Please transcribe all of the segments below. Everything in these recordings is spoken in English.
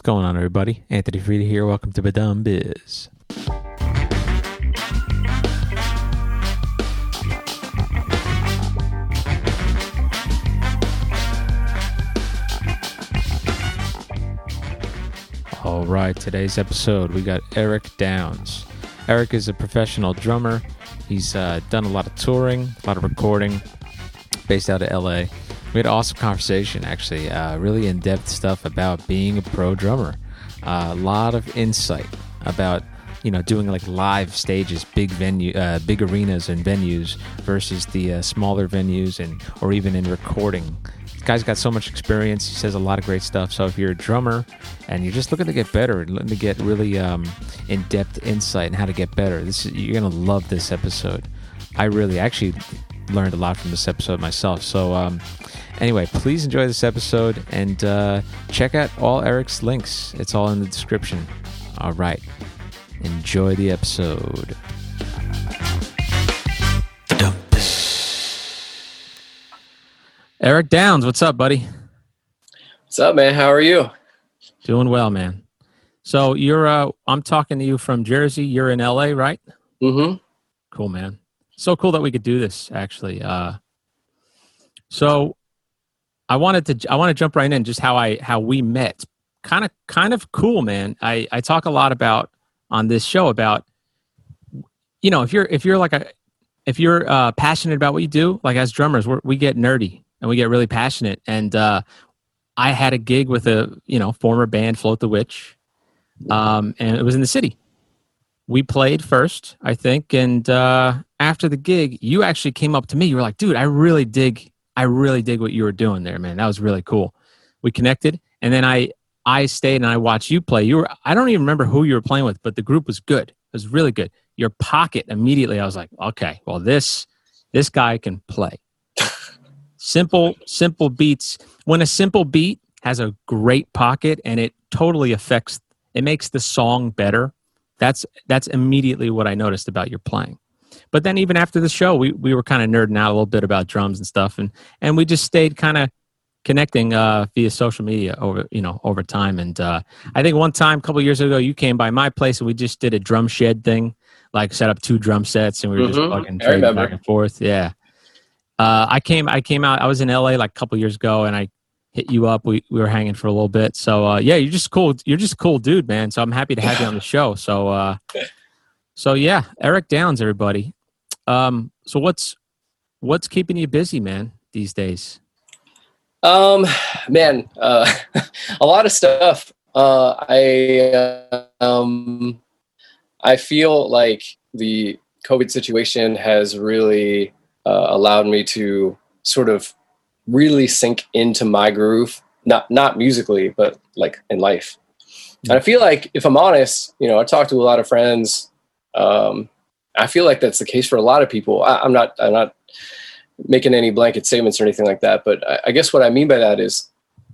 going on, everybody? Anthony Frieda here. Welcome to Badum Biz. All right, today's episode, we got Eric Downs. Eric is a professional drummer. He's done a lot of touring, a lot of recording, based out of LA. We had an awesome conversation, actually. Really in-depth stuff about being a pro drummer. A lot of insight about, doing like live stages, big arenas and venues versus the smaller venues or even in recording. This guy's got so much experience. He says a lot of great stuff. So if you're a drummer and you're just looking to get better and looking to get really in-depth insight on how to get better, you're going to love this episode. I really actually learned a lot from this episode myself. So anyway, please enjoy this episode and check out all Eric's links. It's all in the description. All right. Enjoy the episode. Eric Downs, what's up, buddy? What's up, man? How are you? Doing well, man. So I'm talking to you from Jersey. You're in LA, right? Mm-hmm. Cool, man. So cool that we could do this, actually. So I want to jump right in just how we met. Kind of cool, man. I talk a lot about on this show about, if you're passionate about what you do, like as drummers, we get nerdy and we get really passionate. And I had a gig with a former band, Float the Witch, and it was in the city. We played first, I think, and after the gig, you actually came up to me. You were like, "Dude, I really dig what you were doing there, man. That was really cool." We connected, and then I stayed and I watched you play. I don't even remember who you were playing with, but the group was good. It was really good. Your pocket, immediately, I was like, "Okay, well, this guy can play." Simple beats. When a simple beat has a great pocket and it totally it makes the song better. That's immediately what I noticed about your playing. But then even after the show, we were kind of nerding out a little bit about drums and stuff, and we just stayed kind of connecting via social media over time. And I think one time, a couple of years ago, you came by my place and we just did a drum shed thing, like set up 2 drum sets and we were just fucking trading back and forth. Yeah. I came out. I was in LA like a couple of years ago, and I hit you up. We were hanging for a little bit. So yeah, you're just cool. You're just a cool dude, man. So I'm happy to have you on the show. So yeah, Eric Downs, everybody. So what's keeping you busy, man, these days? Man, a lot of stuff. I feel like the COVID situation has really allowed me to sort of really sink into my groove, not musically, but like in life. And I feel like, if I'm honest, I talk to a lot of friends. I feel like that's the case for a lot of people. I'm not making any blanket statements or anything like that, but I guess what I mean by that is,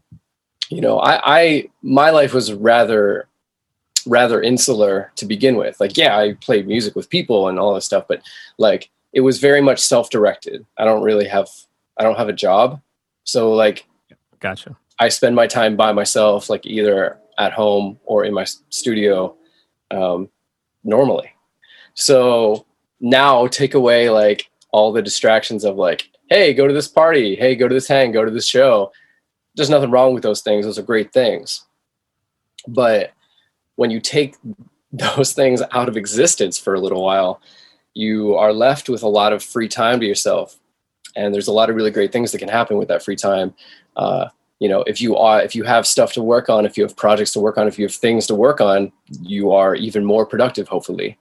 my life was rather insular to begin with. Like, yeah, I played music with people and all this stuff, but like, it was very much self-directed. I don't have a job. So like, gotcha. I spend my time by myself, like either at home or in my studio, normally. So now take away like all the distractions of like, hey, go to this party. Hey, go to this hang, go to this show. There's nothing wrong with those things. Those are great things. But when you take those things out of existence for a little while, you are left with a lot of free time to yourself. And there's a lot of really great things that can happen with that free time. If you have stuff to work on, if you have projects to work on, if you have things to work on, you are even more productive, hopefully.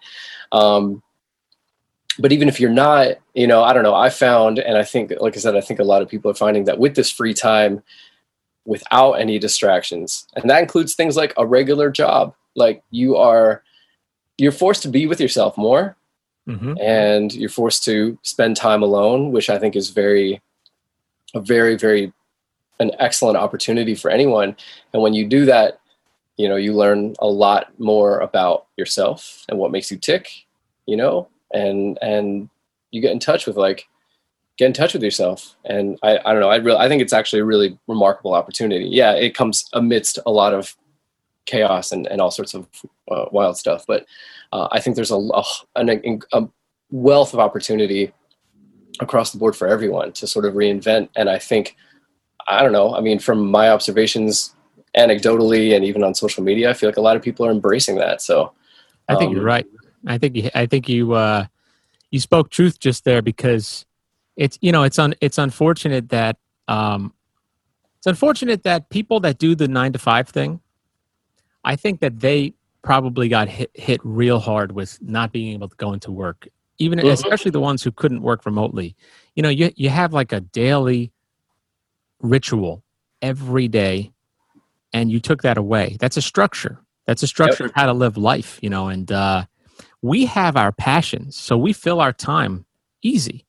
But even if you're not, I don't know, I found, and I think, like I said, I think a lot of people are finding that with this free time, without any distractions, and that includes things like a regular job, like you're forced to be with yourself more. Mm-hmm. And you're forced to spend time alone, which I think is a very, very an excellent opportunity for anyone. And when you do that, you learn a lot more about yourself and what makes you tick, and you get in touch with yourself. And I don't know, I think it's actually a really remarkable opportunity. Yeah, it comes amidst a lot of chaos and all sorts of wild stuff. But I think there's a wealth of opportunity across the board for everyone to sort of reinvent. And I think, I don't know, I mean, from my observations anecdotally and even on social media, I feel like a lot of people are embracing that. So I think you're right. I think you spoke truth just there, because it's unfortunate that people that do the 9 to 5 thing, I think that they probably got hit real hard with not being able to go into work, even especially the ones who couldn't work remotely. You have like a daily ritual every day, and you took that away. That's a structure. That's a structure of how to live life, and we have our passions, so we fill our time easy,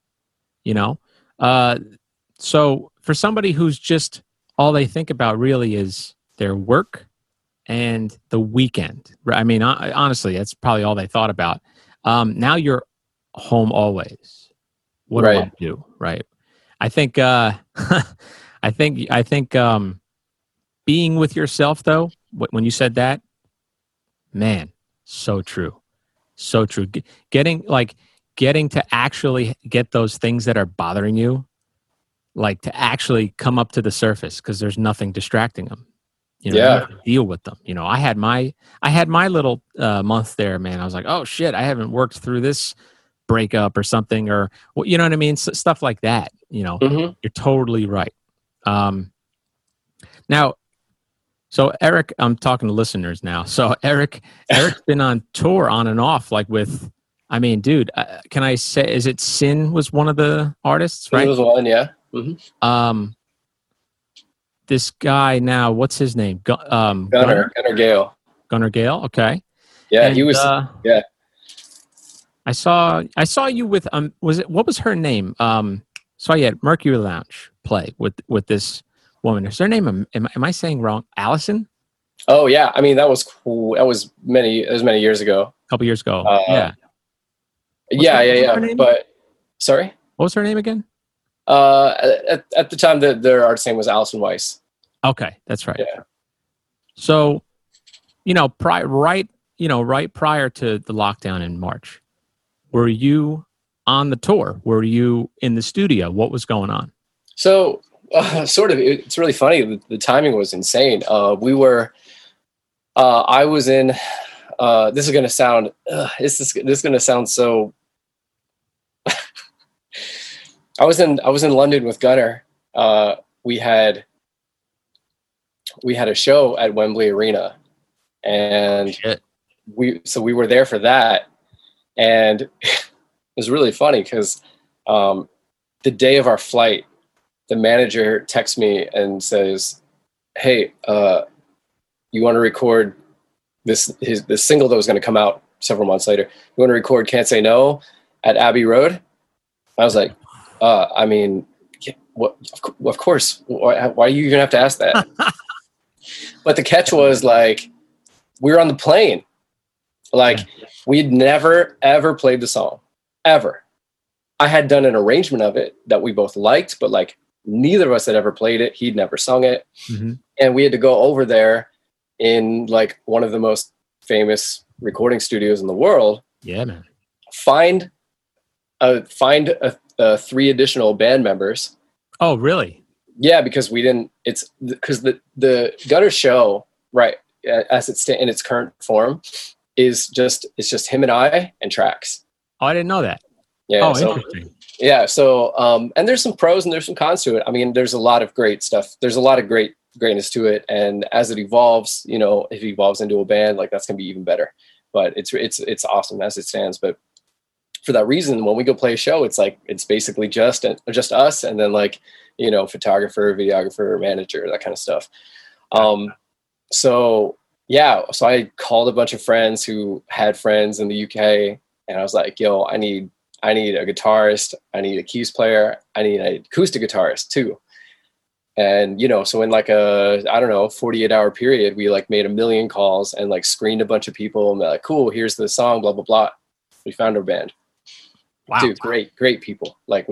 so for somebody who's just all they think about really is their work and the weekend. I mean, honestly, that's probably all they thought about. Now you're home always. What do I do? Right. I think, I think being with yourself, though, when you said that, man, so true. So true. Getting to actually get those things that are bothering you, like to actually come up to the surface, because there's nothing distracting them. You have to deal with them. I had my little month there, man. I was like, oh shit, I haven't worked through this breakup or something, or you know what I mean? Stuff like that. You're totally right. Now, so Eric, I'm talking to listeners now. So Eric's been on tour on and off, like with, I mean, dude, can I say, is it Sin was one of the artists, right? It was one, yeah. Mm-hmm. This guy now, what's his name? Gunnar Gale. Gunnar Gale, okay. Yeah, and he was. Yeah, I saw you with what was her name? Saw you at Mercury Lounge play with this woman. Is her name? Am I saying wrong? Allison? Oh yeah, I mean that was cool. That was many years ago. A couple years ago. Yeah. But sorry, what was her name again? At the time, their artist name was Allison Weiss. Okay, that's right. Yeah. So, right prior to the lockdown in March, were you on the tour? Were you in the studio? What was going on? So, sort of. It's really funny. The timing was insane. We were. I was in. This is going to sound. This is going to sound so. I was in London with Gunnar. We had a show at Wembley Arena, and we were there for that, and it was really funny because the day of our flight, the manager texts me and says, "Hey, you want to record this single that was going to come out several months later? You want to record Can't Say No at Abbey Road?" I was like, I mean, what? Of course. Why are you gonna have to ask that? But the catch was, like, we were on the plane. Like, we'd never ever played the song, ever. I had done an arrangement of it that we both liked, but like neither of us had ever played it. He'd never sung it, and we had to go over there in like one of the most famous recording studios in the world. Yeah, man. Find 3 additional band members. Oh, really? Yeah, because we didn't. It's because the Gunnar show, right, as it's in its current form, it's just him and I and tracks. Oh, I didn't know that. Yeah. Oh, interesting. Yeah. So, and there's some pros and there's some cons to it. I mean, there's a lot of great stuff. There's a lot of greatness to it, and as it evolves, if it evolves into a band, like that's gonna be even better. But it's awesome as it stands. But for that reason, when we go play a show, it's like it's basically just us, and then like photographer, videographer, manager, that kind of stuff. So I called a bunch of friends who had friends in the UK, and I was like, "Yo, I need a guitarist, I need a keys player, I need an acoustic guitarist too." And so in like a 48-hour period, we like made 1 million calls and like screened a bunch of people, and they're like, "Cool, here's the song, blah blah blah." We found our band. Wow. Dude, great people. Like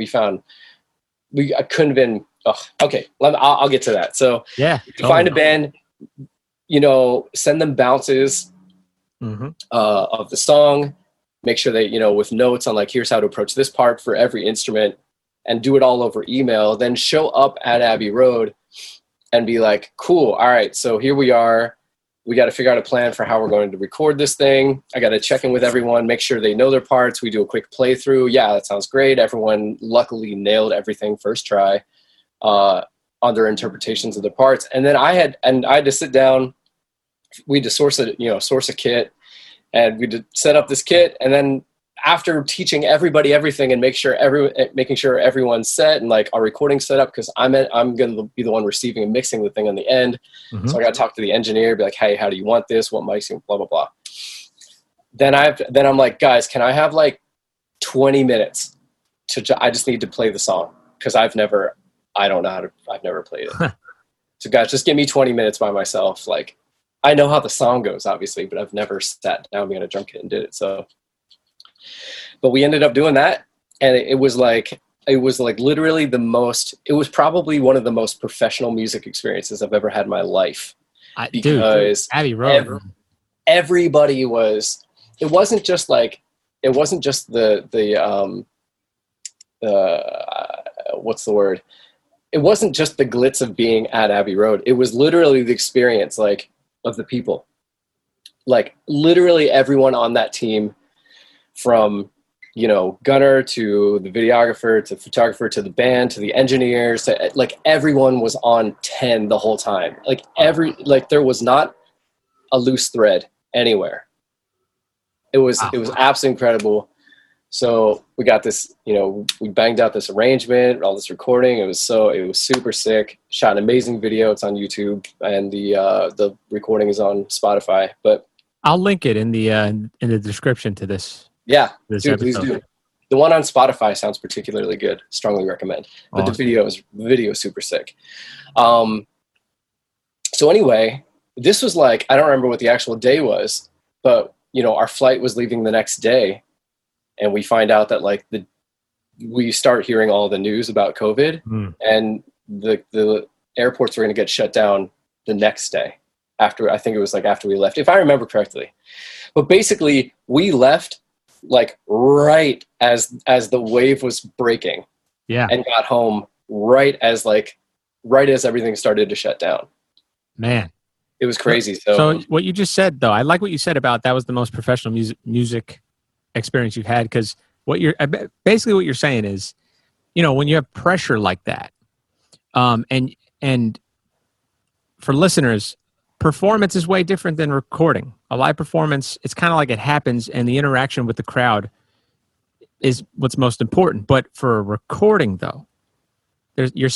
I couldn't have been. Oh, okay, I'll get to that. So yeah, you find a band, send them bounces of the song, make sure they, with notes on like, here's how to approach this part for every instrument, and do it all over email. Then show up at Abbey Road and be like, cool. All right. So here we are. We got to figure out a plan for how we're going to record this thing. I got to check in with everyone, make sure they know their parts. We do a quick playthrough. Yeah, that sounds great. Everyone luckily nailed everything first try on their interpretations of the parts. And then I had to sit down. We had to source a kit, and we had to set up this kit. And then after teaching everybody everything and making sure everyone's set and like our recording set up, because I'm going to be the one receiving and mixing the thing on the end. So I got to talk to the engineer, be like, hey, how do you want this? What mics? Blah blah blah. Then I'm like, guys, can I have like 20 minutes I just need to play the song, because I've never played it. So guys, just give me 20 minutes by myself. Like, I know how the song goes, obviously, but I've never sat down being a drum kit and did it. So, but we ended up doing that, and it was literally it was probably one of the most professional music experiences I've ever had in my life. Because Abbey Road, everybody was. It wasn't just the what's the word? It wasn't just the glitz of being at Abbey Road. It was literally the experience, like, of the people. Like, literally everyone on that team, from, Gunnar to the videographer to the photographer to the band to the engineers, like, everyone was on 10 the whole time. Like, there was not a loose thread anywhere. It was absolutely incredible. So we got this, we banged out this arrangement, all this recording. It was super sick. Shot an amazing video. It's on YouTube, and the recording is on Spotify. But I'll link it in the description to this. Yeah, this dude, episode. please do. The one on Spotify sounds particularly good. Strongly recommend. But Awesome. the video is super sick. So anyway, this was like, I don't remember what the actual day was, but our flight was leaving the next day. And we find out that like we start hearing all the news about COVID, and the airports were going to get shut down the next day after we left, if I remember correctly. But basically we left like right as the wave was breaking, and got home right as everything started to shut down. Man, it was crazy. So what you just said, though, I like what you said about that was the most professional music experience you've had, because what you're saying is, when you have pressure like that, and for listeners, performance is way different than recording. A live performance, it's kind of like it happens, and the interaction with the crowd is what's most important. But for a recording, though, you're usually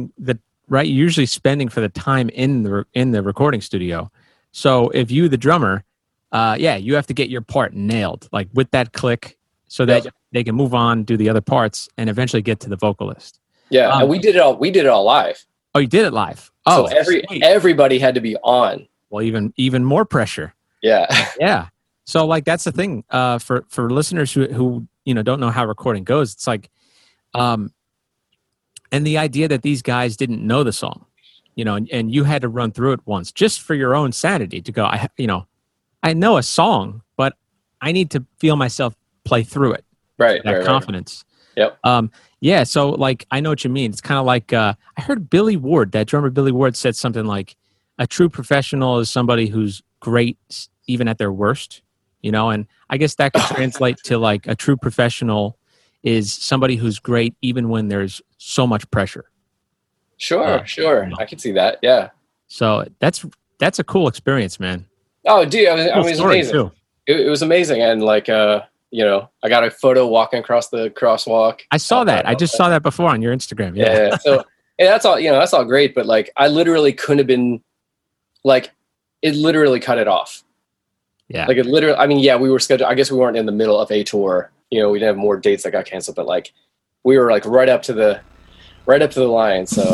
spending for the time in the recording studio. So if you, the drummer, you have to get your part nailed, like with that click, so that they can move on, do the other parts, and eventually get to the vocalist. Yeah, and we did it all live. Oh, you did it live. Oh, so everybody had to be on. Well, even more pressure. Yeah. Yeah. So like that's the thing for listeners who don't know how recording goes. It's like, and the idea that these guys didn't know the song, and you had to run through it once just for your own sanity to go. I know a song, but I need to feel myself play through it. Right. That confidence. Right. Yep. Yeah. So like, I know what you mean. It's kind of like, I heard Billy Ward, that drummer Billy Ward, said something like, a true professional is somebody who's great even at their worst, and I guess that could translate to like a true professional is somebody who's great even when there's so much pressure. Sure. I can see that. Yeah. So that's a cool experience, man. Oh, dude, it was amazing. It was amazing. And like, I got a photo walking across the crosswalk. I saw that. I just saw that before on your Instagram. Yeah. So that's all, that's all great. But like, I literally couldn't have been like, it literally cut it off. Yeah. Like it literally, we were scheduled, I guess we weren't in the middle of a tour, we didn't have more dates that got canceled, but like we were like right up to the line. So.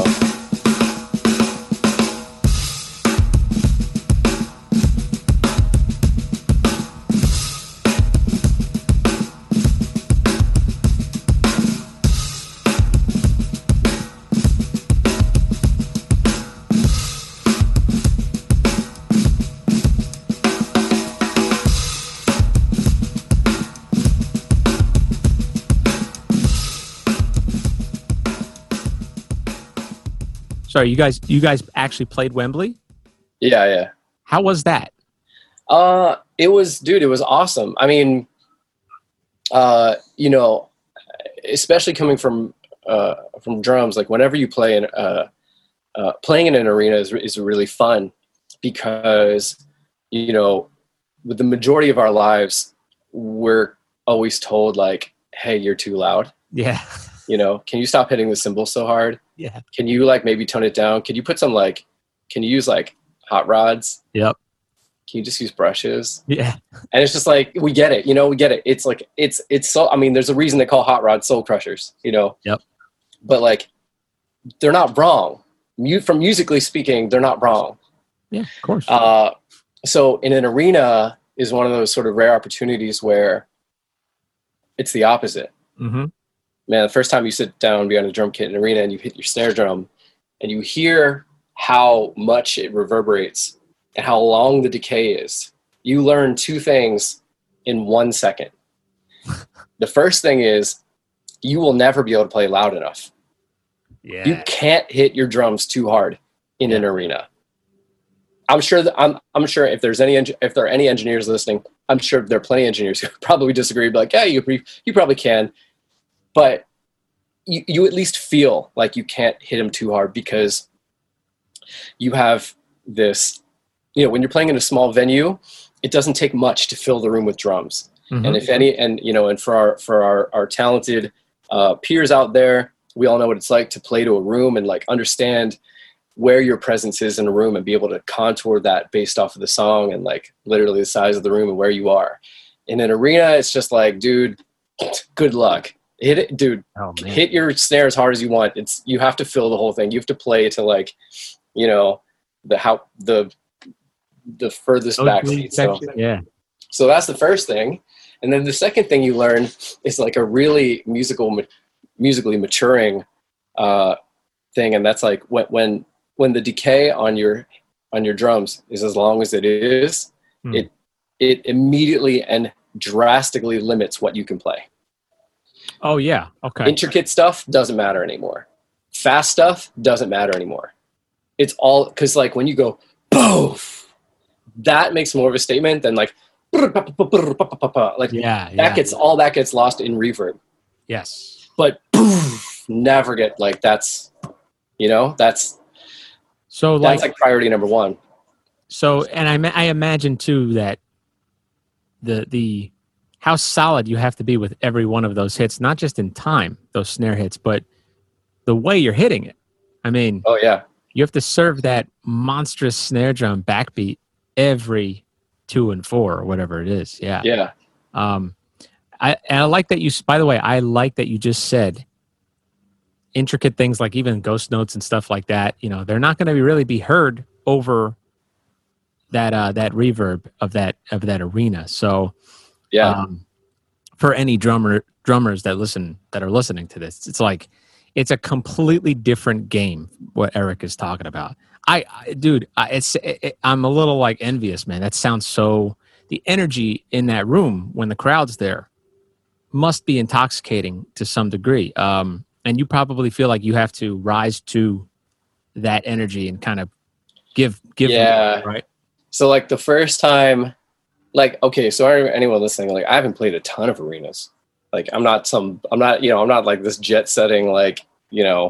Sorry, you guys actually played Wembley? Yeah. How was that? It was awesome. I mean, you know, especially coming from drums, like whenever you play in playing in an arena is really fun because, you know, with the majority of our lives, we're always told like, hey, you're too loud. Yeah. You know, can you stop hitting the cymbals so hard? Yeah. Can you like maybe tone it down? Can you put some can you use like hot rods? Yep. Can you just use brushes? Yeah. And it's just like, we get it, you know, we get it. It's like, it's so, I mean, there's a reason they call hot rods soul crushers, you know? Yep. But like, they're not wrong. From musically speaking, they're not wrong. Yeah, of course. So in an arena is one of those sort of rare opportunities where it's the opposite. Mm-hmm. Man, the first time you sit down behind a drum kit in an arena and you hit your snare drum and you hear how much it reverberates and how long the decay is, you learn two things in 1 second. The first thing is you will never be able to play loud enough. Yeah. You can't hit your drums too hard in an arena. I'm sure that I'm sure if there are any engineers listening, I'm sure there are plenty of engineers who probably disagree, but like, yeah, you probably can, but you at least feel like you can't hit them too hard because you have this, you know, when you're playing in a small venue, it doesn't take much to fill the room with drums. Mm-hmm. And if any, and you know, and for our talented peers out there, we all know what it's like to play to a room and like understand where your presence is in a room and be able to contour that based off of the song and like literally the size of the room and where you are. In an arena, it's just like, dude, good luck. Hit it, dude. Oh, hit your snare as hard as you want. You have to fill the whole thing. You have to play to like, you know, the furthest back seat. So yeah. So that's the first thing. And then the second thing you learn is like a really musically maturing thing. And that's like when the decay on your drums is as long as it is, it immediately and drastically limits what you can play. Oh yeah. Okay. Intricate stuff doesn't matter anymore. Fast stuff doesn't matter anymore. It's all because like when you go poof, that makes more of a statement than like like that gets lost in reverb. Yes. But poof, never get like that's, you know, that's like priority number one. So, and I imagine too that the how solid you have to be with every one of those hits, not just in time, those snare hits, but the way you're hitting it. I mean, oh yeah, you have to serve that monstrous snare drum backbeat every 2 and 4 or whatever it is. Yeah. Yeah. I like that by the way, I like that you just said intricate things like even ghost notes and stuff like that, you know, they're not going to really be heard over that reverb of that arena. So yeah, for any drummers that are listening to this, it's like it's a completely different game. What Eric is talking about, I'm a little like envious, man. That sounds so. The energy in that room when the crowd's there must be intoxicating to some degree. And you probably feel like you have to rise to that energy and kind of give. Yeah. Them, right. So like the first time, like, okay, so anyone listening, like I haven't played a ton of arenas. Like I'm not like this jet setting, like, you know,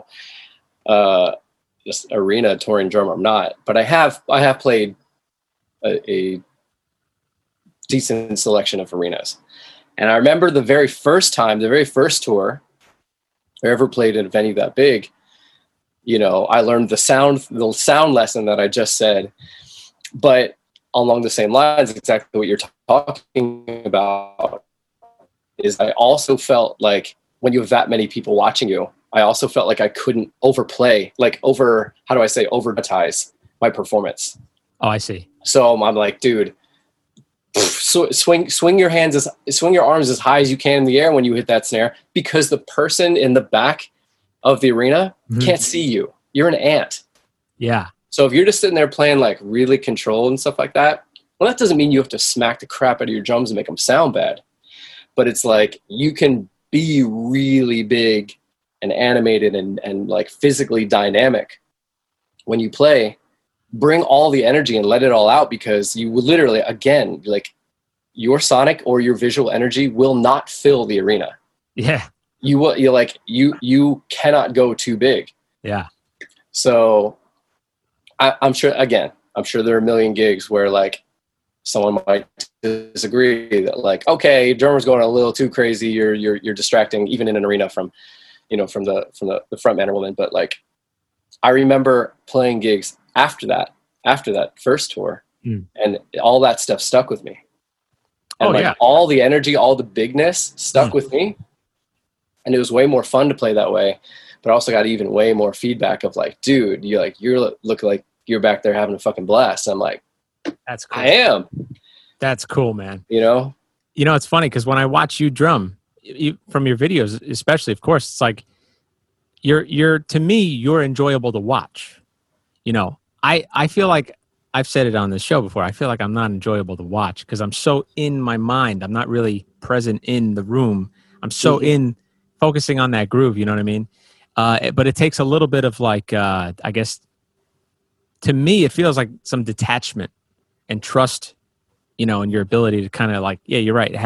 just arena touring drummer. I'm not, but I have played a decent selection of arenas. And I remember the very first tour I ever played in a venue that big, you know, I learned the sound lesson that I just said, but along the same lines, exactly what you're talking about is I also felt like when you have that many people watching you, I also felt like I couldn't overplay, like over-dramatize my performance. Oh, I see. So I'm like, dude, swing your arms as high as you can in the air when you hit that snare, because the person in the back of the arena can't see you. You're an ant. Yeah. So if you're just sitting there playing like really controlled and stuff like that, well, that doesn't mean you have to smack the crap out of your drums and make them sound bad. But it's like you can be really big and animated and like physically dynamic when you play, bring all the energy and let it all out, because you will literally, again, like your sonic or your visual energy will not fill the arena. Yeah. You cannot go too big. Yeah. So I'm sure there are a million gigs where like someone might disagree that like, okay, drummer's going a little too crazy. You're distracting even in an arena from the front man or woman. But like, I remember playing gigs after that first tour, and all that stuff stuck with me. And all the energy, all the bigness stuck with me. And it was way more fun to play that way. But I also got even way more feedback of like, dude, you're look like you're back there having a fucking blast. I'm like, that's cool. I am. That's cool, man. It's funny because when I watch you drum, from your videos, especially, of course, it's like you're to me, you're enjoyable to watch. I feel like I've said it on this show before. I feel like I'm not enjoyable to watch because I'm so in my mind. I'm not really present in the room. I'm so in focusing on that groove. You know what I mean? But it takes a little bit of like, I guess, to me, it feels like some detachment and trust, in your ability to kind of like, yeah, you're right.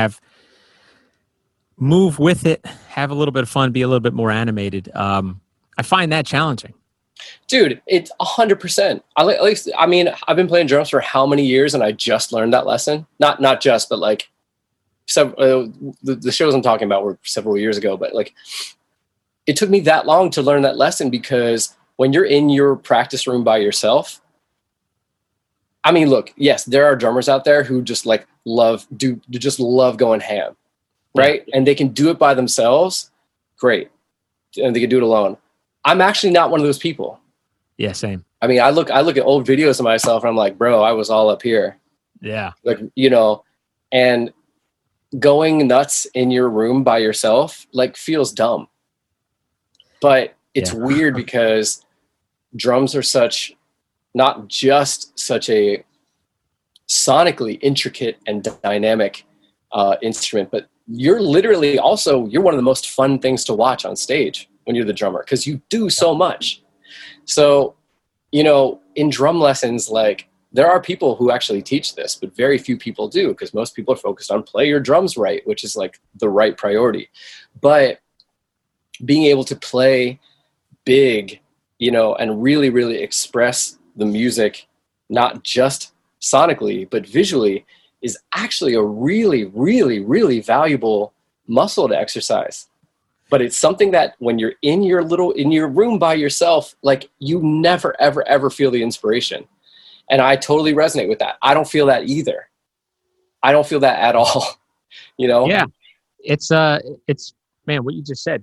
Move with it, have a little bit of fun, be a little bit more animated. I find that challenging. Dude, it's 100%. I've been playing drums for how many years, and I just learned that lesson. Not just, but like, the shows I'm talking about were several years ago. But like, it took me that long to learn that lesson, because when you're in your practice room by yourself, I mean, look, yes, there are drummers out there who just like love going ham, right? And they can do it by themselves, great, and they can do it alone. I'm actually not one of those people. Yeah, same. I mean, I look at old videos of myself and I'm like, bro, I was all up here. Yeah. Like, and going nuts in your room by yourself, like, feels dumb. But it's weird because drums are not just such a sonically intricate and dynamic instrument, but you're literally also, you're one of the most fun things to watch on stage when you're the drummer, because you do so much. So, in drum lessons, like, there are people who actually teach this, but very few people do, because most people are focused on play your drums right, which is like the right priority. But being able to play big, and really, really express the music, not just sonically, but visually, is actually a really, really, really valuable muscle to exercise. But it's something that when you're in your room by yourself, like, you never, ever, ever feel the inspiration. And I totally resonate with that. I don't feel that either. I don't feel that at all. Yeah. It's man, what you just said.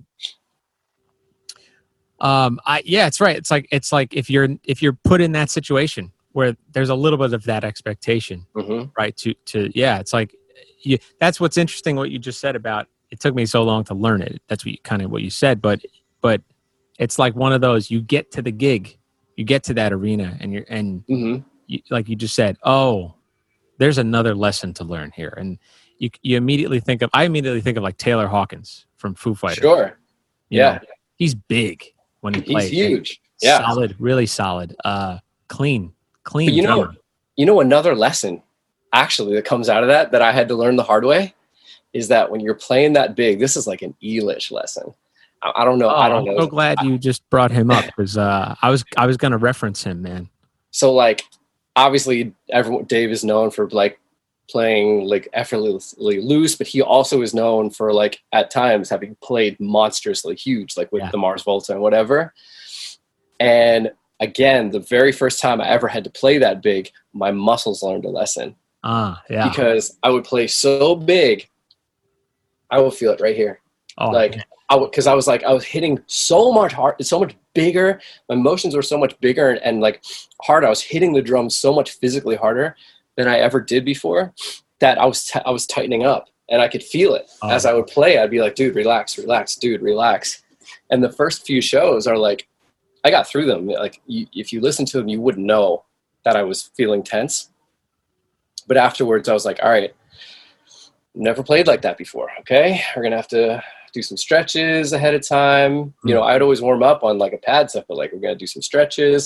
It's right. It's like if you're put in that situation where there's a little bit of that expectation, right? It's like, that's what's interesting. What you just said about, it took me so long to learn it. That's what you said, but it's like one of those, you get to the gig, you get to that arena, and like you just said, oh, there's another lesson to learn here. And I immediately think of like Taylor Hawkins from Foo Fighters. Sure. Yeah. He's big when he plays. He's huge. Yeah. Solid, really solid. Clean but drummer. Another lesson actually that comes out of that I had to learn the hard way is that when you're playing that big, this is like an Elish lesson. I don't know. I don't know. I'm so glad you just brought him up, because I was going to reference him, man. So like, obviously Dave is known for like playing like effortlessly loose, but he also is known for like at times having played monstrously huge, like with the Mars Volta and whatever. And again, the very first time I ever had to play that big, my muscles learned a lesson. Because I would play so big, I will feel it right here. Because I was hitting so much hard, it's so much bigger. My motions were so much bigger and like hard. I was hitting the drums so much physically harder than I ever did before, that I was tightening up, and I could feel it as I would play. I'd be like, dude, relax, dude, relax. And the first few shows are like, I got through them. Like, if you listen to them, you wouldn't know that I was feeling tense. But afterwards, I was like, all right, never played like that before. Okay, we're gonna have to do some stretches ahead of time. I'd always warm up on like a pad stuff, but like, we're gonna do some stretches.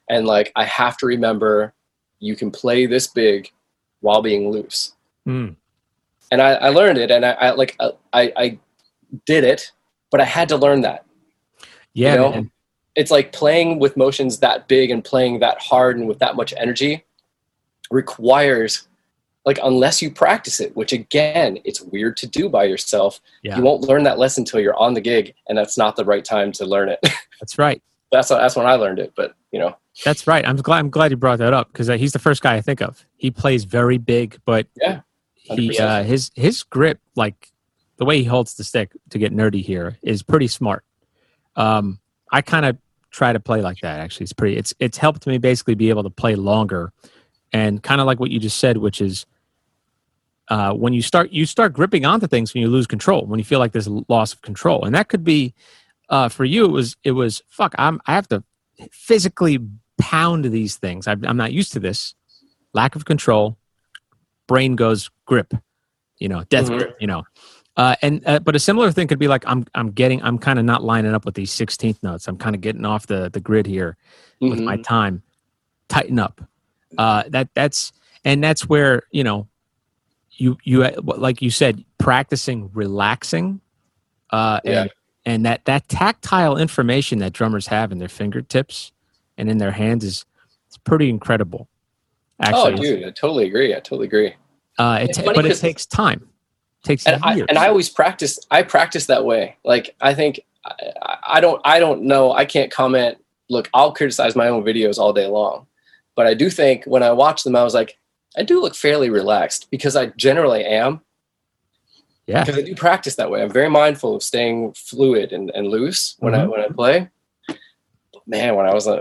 And like, I have to remember you can play this big while being loose. Mm. And I learned it, and I did it, but I had to learn that. Yeah, you know? man. It's like playing with motions that big and playing that hard and with that much energy requires, like, unless you practice it, which again, it's weird to do by yourself. Yeah. You won't learn that lesson until you're on the gig, and that's not the right time to learn it. That's right. That's when I learned it, but you know. That's right. I'm glad you brought that up, because he's the first guy I think of. He plays very big, but Yeah, he his grip, like the way he holds the stick, to get nerdy here, is pretty smart. I kind of try to play like that. Actually, it's helped me basically be able to play longer, and kind of like what you just said, which is when you start gripping onto things when you lose control, when you feel like there's a loss of control, and that could be for you. It was fuck. I have to physically pound these things. I'm not used to this. Lack of control. Brain goes grip. Death grip. But a similar thing could be like I'm kind of not lining up with these 16th notes. I'm kind of getting off the grid here with my time. Tighten up. That's where you like you said, practicing relaxing, and that tactile information that drummers have in their fingertips and in their hands is pretty incredible. Actually, dude, I totally agree. But it takes time. It takes years. I always practice. I practice that way. Like, I think I don't know. I can't comment. Look, I'll criticize my own videos all day long, but I do think when I watch them, I was like, I do look fairly relaxed, because I generally am. Yeah. Because I do practice that way. I'm very mindful of staying fluid and loose when I play. But man, when I was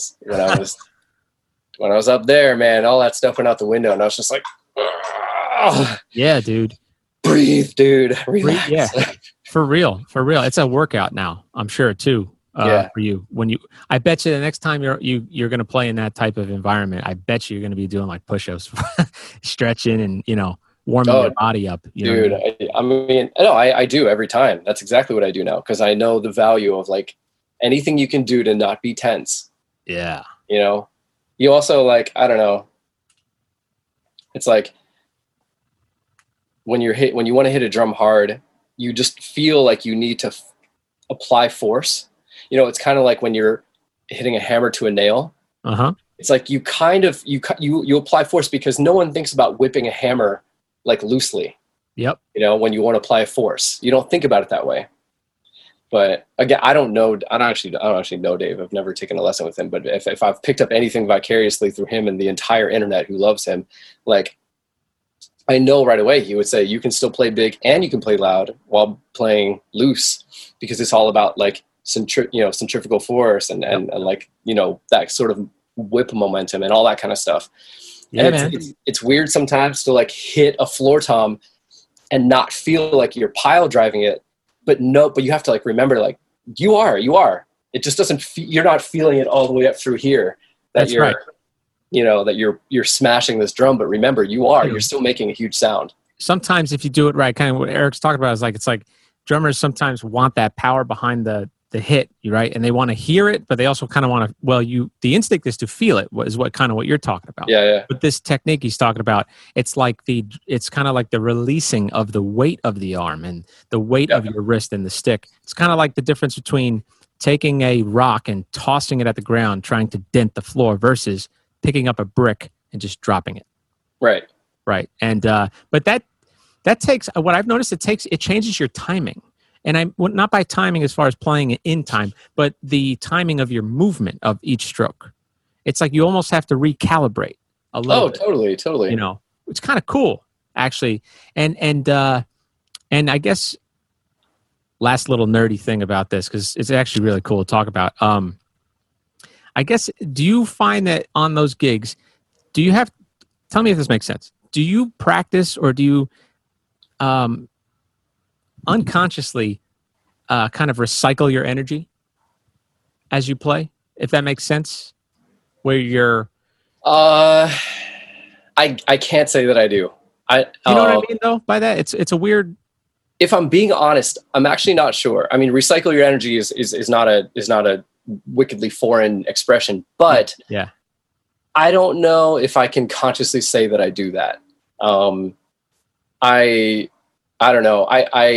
up there, man, all that stuff went out the window, and I was just like, ugh. Yeah, dude. Breathe, dude. Relax. Yeah. For real. It's a workout now, I'm sure too. For you, I bet you the next time you're going to play in that type of environment, I bet you're going to be doing like push-ups, stretching, and warming your body up. Dude, I do every time. That's exactly what I do now, because I know the value of like anything you can do to not be tense. Yeah. You also, like, I don't know. It's like when you want to hit a drum hard, you just feel like you need to apply force. It's kind of like when you're hitting a hammer to a nail. It's like you apply force, because no one thinks about whipping a hammer like loosely. Yep. When you want to apply force, you don't think about it that way. But again, I don't actually know Dave. I've never taken a lesson with him, but if I've picked up anything vicariously through him and the entire internet who loves him, like, I know right away he would say you can still play big and you can play loud while playing loose, because it's all about like centrifugal force and like, that sort of whip momentum and all that kind of stuff. Yeah, and it's weird sometimes to like hit a floor tom and not feel like you're pile driving it, but you have to like remember, like, you are. It just doesn't. You're not feeling it all the way up through here. That's right. That you're smashing this drum, but remember, you're still making a huge sound. Sometimes if you do it right, kind of what Eric's talking about, is like, it's like drummers sometimes want that power behind the hit, right? And they want to hear it, but they also kind of want to, the instinct is to feel it, is what you're talking about. Yeah. But this technique he's talking about, it's kind of like the releasing of the weight of the arm and the weight of your wrist and the stick. It's kind of like the difference between taking a rock and tossing it at the ground, trying to dent the floor, versus picking up a brick and just dropping it. Right. And but that takes, what I've noticed, it changes your timing. And not by timing as far as playing in time, but the timing of your movement of each stroke. It's like you almost have to recalibrate a little bit. Totally. It's kind of cool, actually. And I guess last little nerdy thing about this, because it's actually really cool to talk about. I guess, do you find that on those gigs, tell me if this makes sense. Do you practice, or do you unconsciously kind of recycle your energy as you play, if that makes sense? Where you're I can't say that I do. You know what I mean though by that? It's a weird. If I'm being honest, I'm actually not sure. I mean, recycle your energy is not a wickedly foreign expression, but yeah. I don't know if I can consciously say that I do that. I don't know.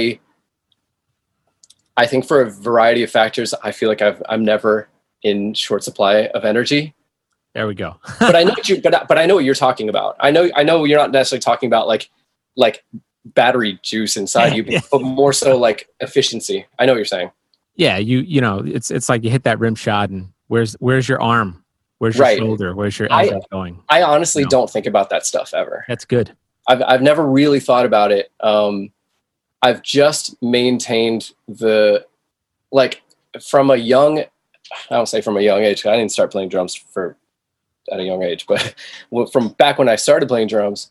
I think for a variety of factors, I feel like I'm never in short supply of energy. There we go. But I know but I know what you're talking about. I know you're not necessarily talking about like battery juice inside you, Yeah. but more so like efficiency. I know what you're saying. Yeah, you know, it's like you hit that rim shot, and where's your arm? Where's your Right. shoulder? Where's your elbow going? I honestly No. don't think about that stuff ever. That's good. I've never really thought about it. I've just maintained from a young, I don't say from a young age, 'cause I didn't start playing drums at a young age, but from back when I started playing drums,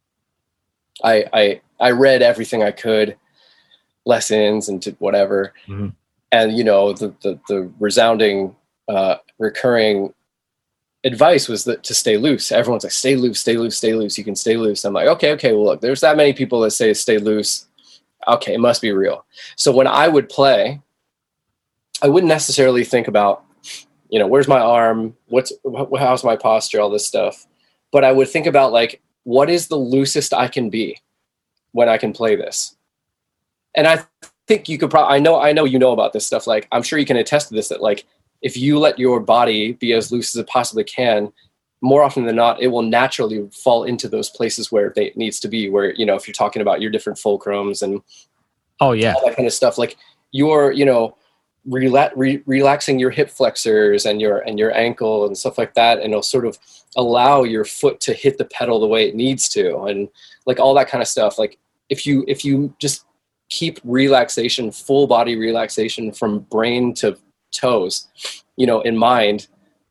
I read everything I could, lessons and whatever. Mm-hmm. And, you know, the resounding, recurring advice was to stay loose. Everyone's like, stay loose, stay loose, stay loose. You can stay loose. I'm like, okay. Well, look, there's that many people that say stay loose. Okay. It must be real. So when I would play, I wouldn't necessarily think about, you know, where's my arm? How's my posture? All this stuff. But I would think about like, what is the loosest I can be when I can play this? And I think you could probably, I know you know about this stuff. Like, I'm sure you can attest to this, that like, if you let your body be as loose as it possibly can, more often than not, it will naturally fall into those places where it needs to be, where, you know, if you're talking about your different fulcrums and all that kind of stuff, like you're, you know, relaxing your hip flexors and your ankle and stuff like that. And it'll sort of allow your foot to hit the pedal the way it needs to. And like all that kind of stuff. Like if you just keep relaxation, full body relaxation from brain to toes, you know, in mind,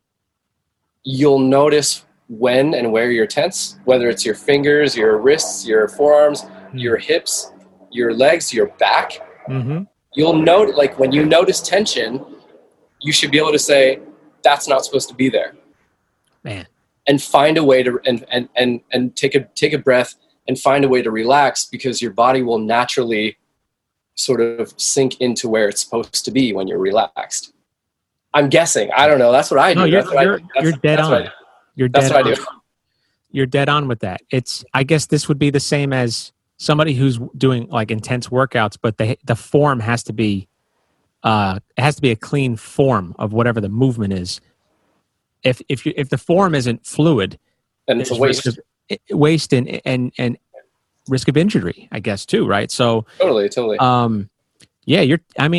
you'll notice when and where you're tense, whether it's your fingers, your wrists, your forearms, your hips, your legs, your back. Mm-hmm. You'll note, like when you notice tension, you should be able to say, that's not supposed to be there. Man. And find a way to, and take a breath and find a way to relax, because your body will naturally sort of sink into where it's supposed to be when you're relaxed. I'm guessing. I don't know. That's what I do. No, you're dead on. That's what I do. You're dead on with that. I guess this would be the same as somebody who's doing like intense workouts, but the form has to be, it has to be a clean form of whatever the movement is. If the form isn't fluid, then it's a waste. Waste and risk of injury, I guess, too, right? So totally. Yeah,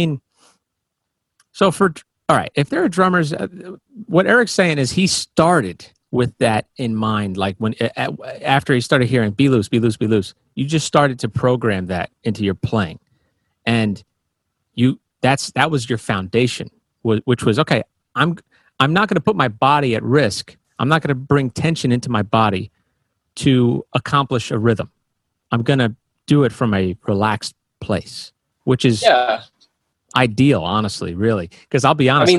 all right, if there are drummers, what Eric's saying is he started with that in mind. Like after he started hearing "be loose, be loose, be loose," you just started to program that into your playing, and that was your foundation, which was okay. I'm not going to put my body at risk. I'm not going to bring tension into my body to accomplish a rhythm. I'm going to do it from a relaxed place, which is ideal, honestly, really. Because I'll be honest,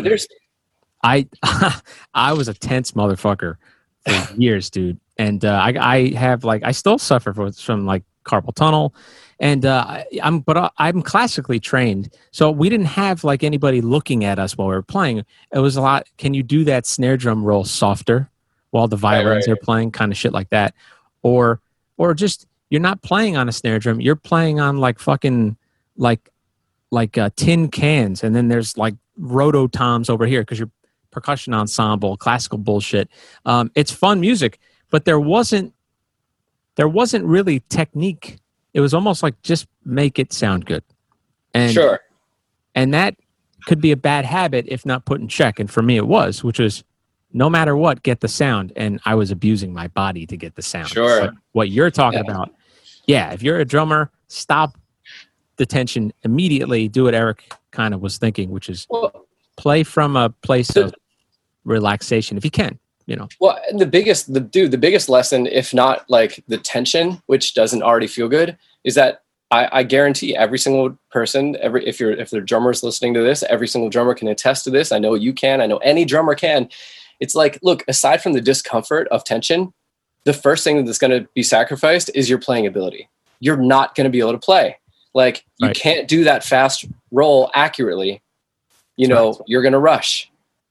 I was a tense motherfucker for years, dude. And I still suffer from like carpal tunnel, and I'm classically trained, so we didn't have like anybody looking at us while we were playing. It was a lot. Can you do that snare drum roll softer while the violins are playing, kind of shit like that, or just you're not playing on a snare drum, you're playing on like fucking like tin cans, and then there's like rototoms over here because you're percussion ensemble, classical bullshit. It's fun music, but there wasn't really technique. It was almost like just make it sound good. And sure. And that could be a bad habit if not put in check. And for me it was, which was no matter what, get the sound. And I was abusing my body to get the sound. Sure. But what you're talking about, if you're a drummer, stop the tension immediately. Do what Eric kind of was thinking, which is play from a place of relaxation if you can. You know, well, the biggest lesson, if not like the tension, which doesn't already feel good, is that I guarantee every single person, if the drummer's listening to this, every single drummer can attest to this. I know you can. I know any drummer can. It's like, look, aside from the discomfort of tension, the first thing that's going to be sacrificed is your playing ability. You're not going to be able to play. Like you can't do that fast roll accurately. You know, you're going to rush.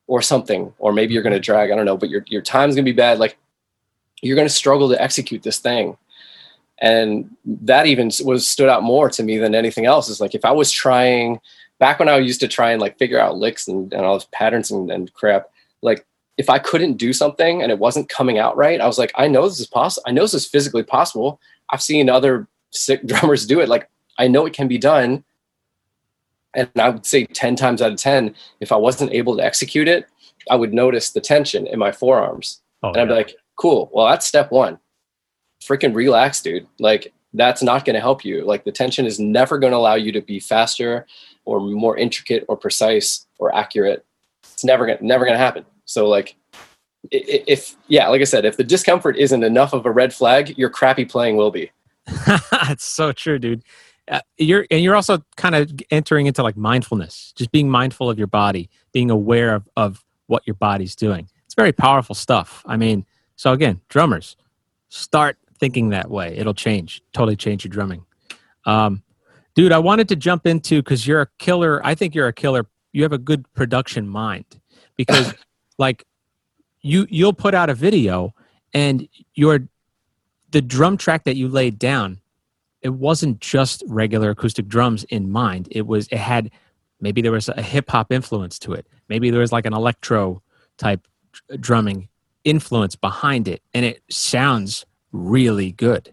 or something, or maybe you're going to drag, I don't know, but your time's going to be bad. Like, you're going to struggle to execute this thing. And that even stood out more to me than anything else. Is like, if I was trying back when I used to try and like figure out licks and all those patterns and crap, like if I couldn't do something and it wasn't coming out right, I was like, I know this is possible. I know this is physically possible. I've seen other sick drummers do it. Like, I know it can be done. And I would say 10 times out of 10, if I wasn't able to execute it, I would notice the tension in my forearms. And I'd be like, cool. Well, that's step one. Freaking relax, dude. Like, that's not going to help you. Like, the tension is never going to allow you to be faster or more intricate or precise or accurate. It's never going to happen. So like, like I said, if the discomfort isn't enough of a red flag, your crappy playing will be. That's so true, dude. You're also kind of entering into like mindfulness, just being mindful of your body, being aware of what your body's doing. It's very powerful stuff. I mean, so again, drummers, start thinking that way. It'll totally change your drumming. Dude, I wanted to jump into, because you're a killer. I think you're a killer. You have a good production mind, because like you'll put out a video and the drum track that you laid down, it wasn't just regular acoustic drums in mind. It had, maybe there was a hip hop influence to it. Maybe there was like an electro type drumming influence behind it. And it sounds really good.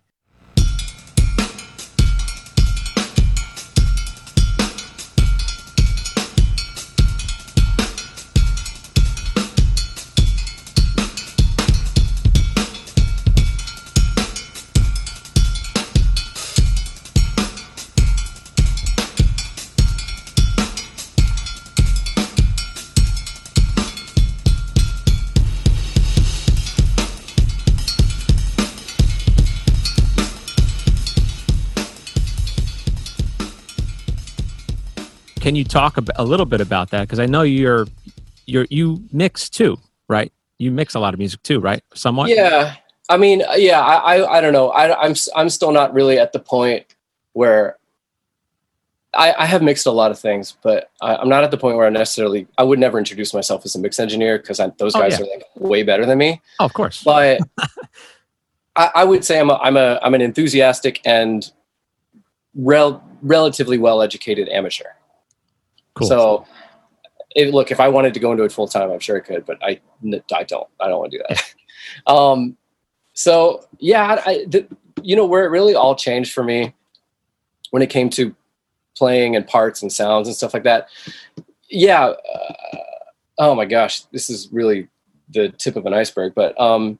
Can you talk a little bit about that? Because I know you mix too, right? You mix a lot of music too, right? Somewhat. Yeah, I mean, yeah. I don't know. I'm still not really at the point where I have mixed a lot of things, but I'm not at the point where I would never introduce myself as a mix engineer, because those guys are like way better than me. Oh, of course. But I would say I'm an enthusiastic and relatively well-educated amateur. Cool. So, look, if I wanted to go into it full time, I'm sure I could, but I don't want to do that. So yeah, where it really all changed for me when it came to playing and parts and sounds and stuff like that. Yeah. Oh my gosh, this is really the tip of an iceberg, but,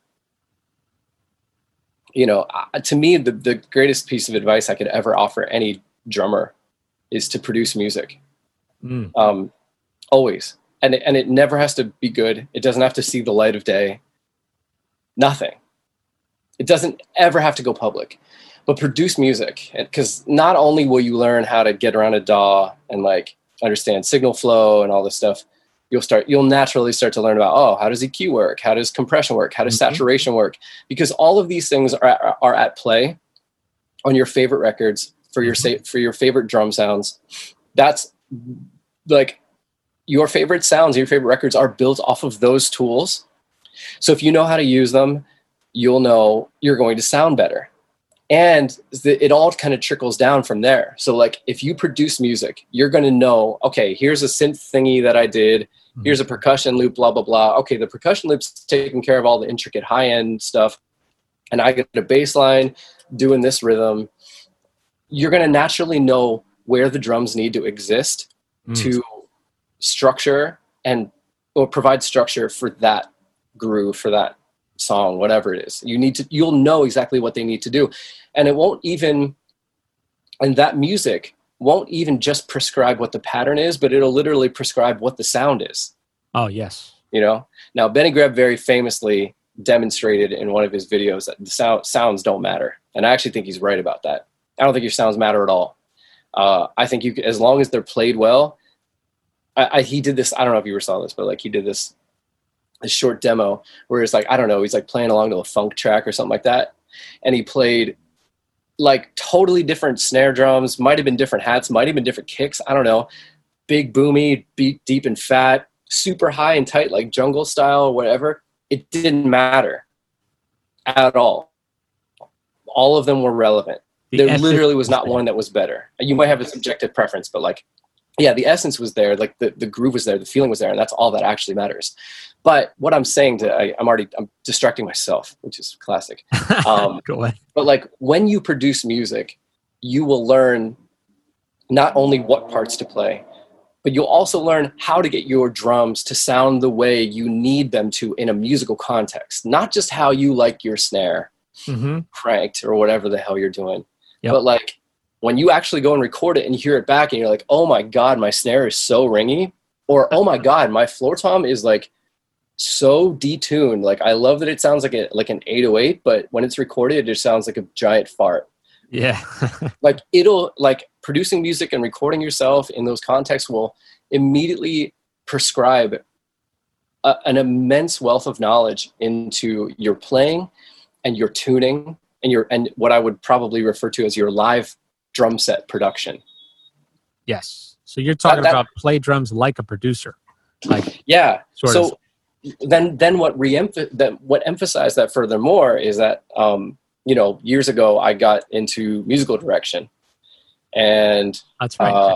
to me, the greatest piece of advice I could ever offer any drummer is to produce music. Always. And it never has to be good. It doesn't have to see the light of day. Nothing. It doesn't ever have to go public, but produce music. Because not only will you learn how to get around a DAW and like understand signal flow and all this stuff, you'll naturally start to learn about, how does EQ work? How does compression work? How does saturation work? Because all of these things are at play on your favorite records for your favorite drum sounds. That's like your favorite sounds, your favorite records are built off of those tools. So if you know how to use them, you'll know you're going to sound better. And it all kind of trickles down from there. So like, if you produce music, you're going to know, okay, here's a synth thingy that I did. Here's a percussion loop, blah, blah, blah. Okay, the percussion loop's taking care of all the intricate high-end stuff. And I get a bass line doing this rhythm. You're going to naturally know where the drums need to exist to structure or provide structure for that groove, for that song, whatever it is. You'll know exactly what they need to do. And that music won't even just prescribe what the pattern is, but it'll literally prescribe what the sound is. Oh, yes. Now Benny Greb very famously demonstrated in one of his videos that the sounds don't matter. And I actually think he's right about that. I don't think your sounds matter at all. I think as long as they're played well. He did this. I don't know if you ever saw this, but like he did this short demo where it's like, I don't know, he's like playing along to a funk track or something like that, and he played like totally different snare drums. Might have been different hats. Might have been different kicks. I don't know. Big boomy, beat deep and fat, super high and tight, like jungle style or whatever, it didn't matter at all. All of them were relevant. There literally was not one that was better. You might have a subjective preference, but like, yeah, the essence was there, like the groove was there, the feeling was there, and that's all that actually matters. But what I'm saying I'm distracting myself, which is classic. Go ahead. But like when you produce music, you will learn not only what parts to play, but you'll also learn how to get your drums to sound the way you need them to in a musical context, not just how you like your snare cranked or whatever the hell you're doing. Yep. But like when you actually go and record it and you hear it back and you're like, oh my God, my snare is so ringy, or oh my God, my floor tom is like so detuned. Like I love that it sounds like an 808, but when it's recorded, it just sounds like a giant fart. Yeah. Like producing music and recording yourself in those contexts will immediately prescribe an immense wealth of knowledge into your playing and your tuning and what I would probably refer to as your live drum set production. Yes. So you're talking about play drums like a producer. Like yeah. So then what emphasized that furthermore is that years ago I got into musical direction, and that's right.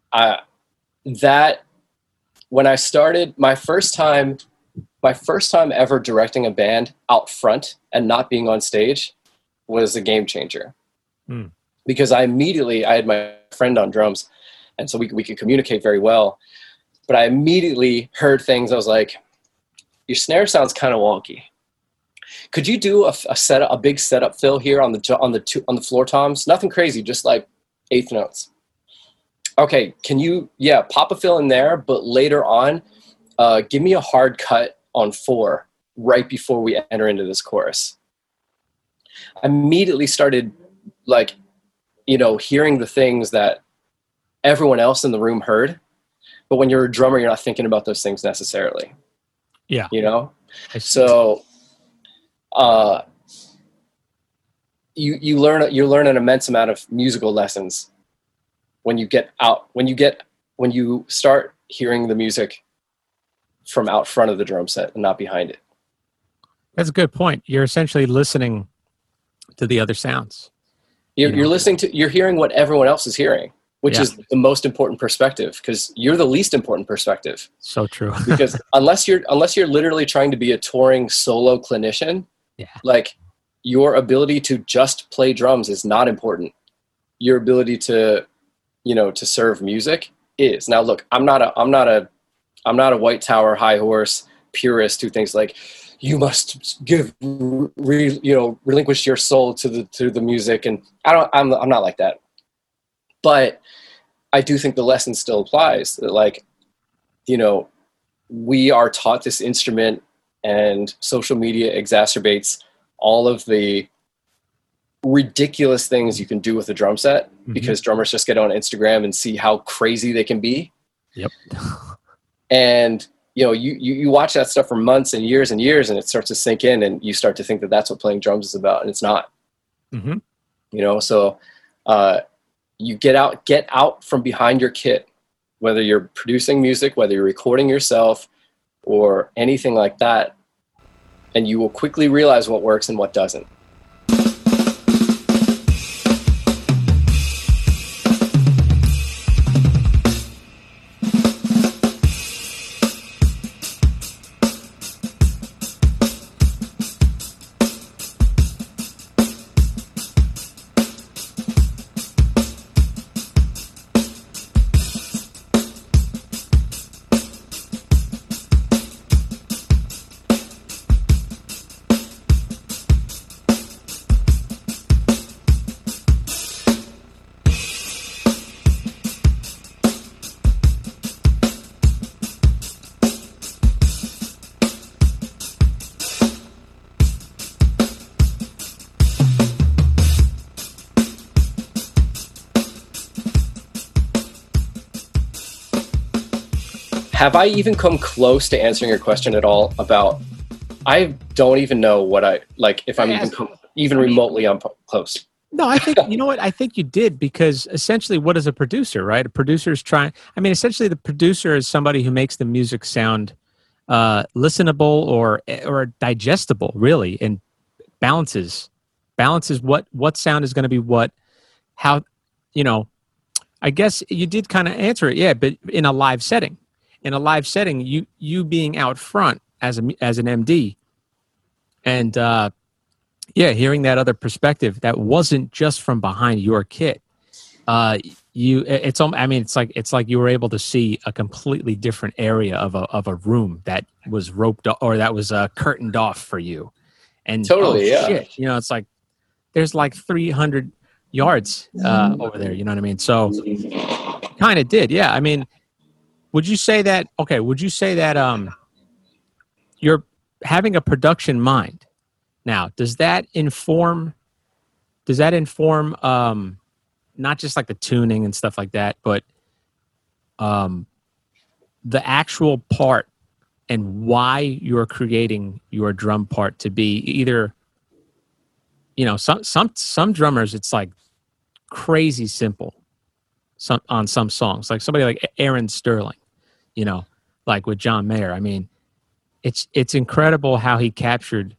When I started my first time ever directing a band out front and not being on stage was a game changer. Because I had my friend on drums, and so we could communicate very well. But I immediately heard things. I was like, your snare sounds kind of wonky. Could you do a big setup fill here on the floor toms? Nothing crazy, just like eighth notes. Okay, can you pop a fill in there, but later on, give me a hard cut on 4 right before we enter into this chorus. I immediately started hearing the things that everyone else in the room heard, but when you're a drummer, you're not thinking about those things necessarily. Yeah. So you learn an immense amount of musical lessons when you start hearing the music from out front of the drum set and not behind it. That's a good point. You're essentially listening to the other sounds. You're hearing what everyone else is hearing, which is the most important perspective, because you're the least important perspective. So true. Because unless you're literally trying to be a touring solo clinician, like your ability to just play drums is not important. Your ability to serve music is. Now look, I'm not a white tower high horse purist who thinks like you must relinquish your soul to the music, and I'm not like that. But I do think the lesson still applies, that we are taught this instrument, and social media exacerbates all of the ridiculous things you can do with a drum set, because drummers just get on Instagram and see how crazy they can be. Yep. And you watch that stuff for months and years, and it starts to sink in, and you start to think that that's what playing drums is about, and it's not. So you get out from behind your kit, whether you're producing music, whether you're recording yourself, or anything like that, and you will quickly realize what works and what doesn't. Have I even come close to answering your question at all about, I don't even know what I, like, if I'm even remotely close. No, I think, you know what? I think you did, because essentially what is a producer, right? A producer is trying, I mean, essentially the producer is somebody who makes the music sound listenable or digestible, really, and balances what sound is going to be what, how, you know, I guess you did kind of answer it, yeah, but in a live setting. In a live setting, you being out front as an MD, and hearing that other perspective that wasn't just from behind your kit. It's like you were able to see a completely different area of a room that was roped or that was curtained off for you. And Totally, yeah. shit, you know, it's like there's like 300 yards over there. You know what I mean? So kind of did, yeah. I mean, would you say that you're having a production mind now? Does that inform not just like the tuning and stuff like that, but the actual part and why you're creating your drum part to be either, you know, some drummers, it's like crazy simple on some songs, like somebody like Aaron Sterling, you know, like with John Mayer. I mean, it's incredible how he captured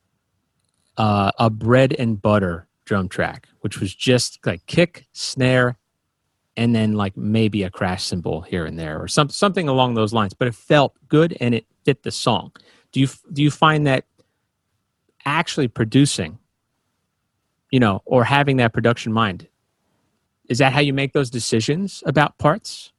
a bread and butter drum track, which was just like kick, snare, and then like maybe a crash cymbal here and there or something along those lines. But it felt good and it fit the song. Do you find that actually producing, you know, or having that production mind, is that how you make those decisions about parts?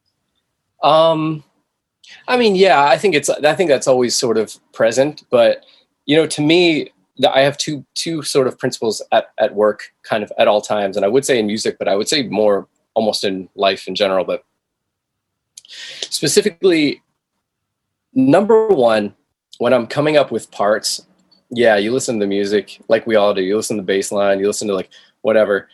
I mean, yeah, I think that's always sort of present, but you know, to me, I have two sort of principles at work kind of at all times. And I would say in music, but I would say more almost in life in general, but specifically, number one, when I'm coming up with parts, yeah, you listen to the music like we all do. You listen to the bass line, you listen to like whatever.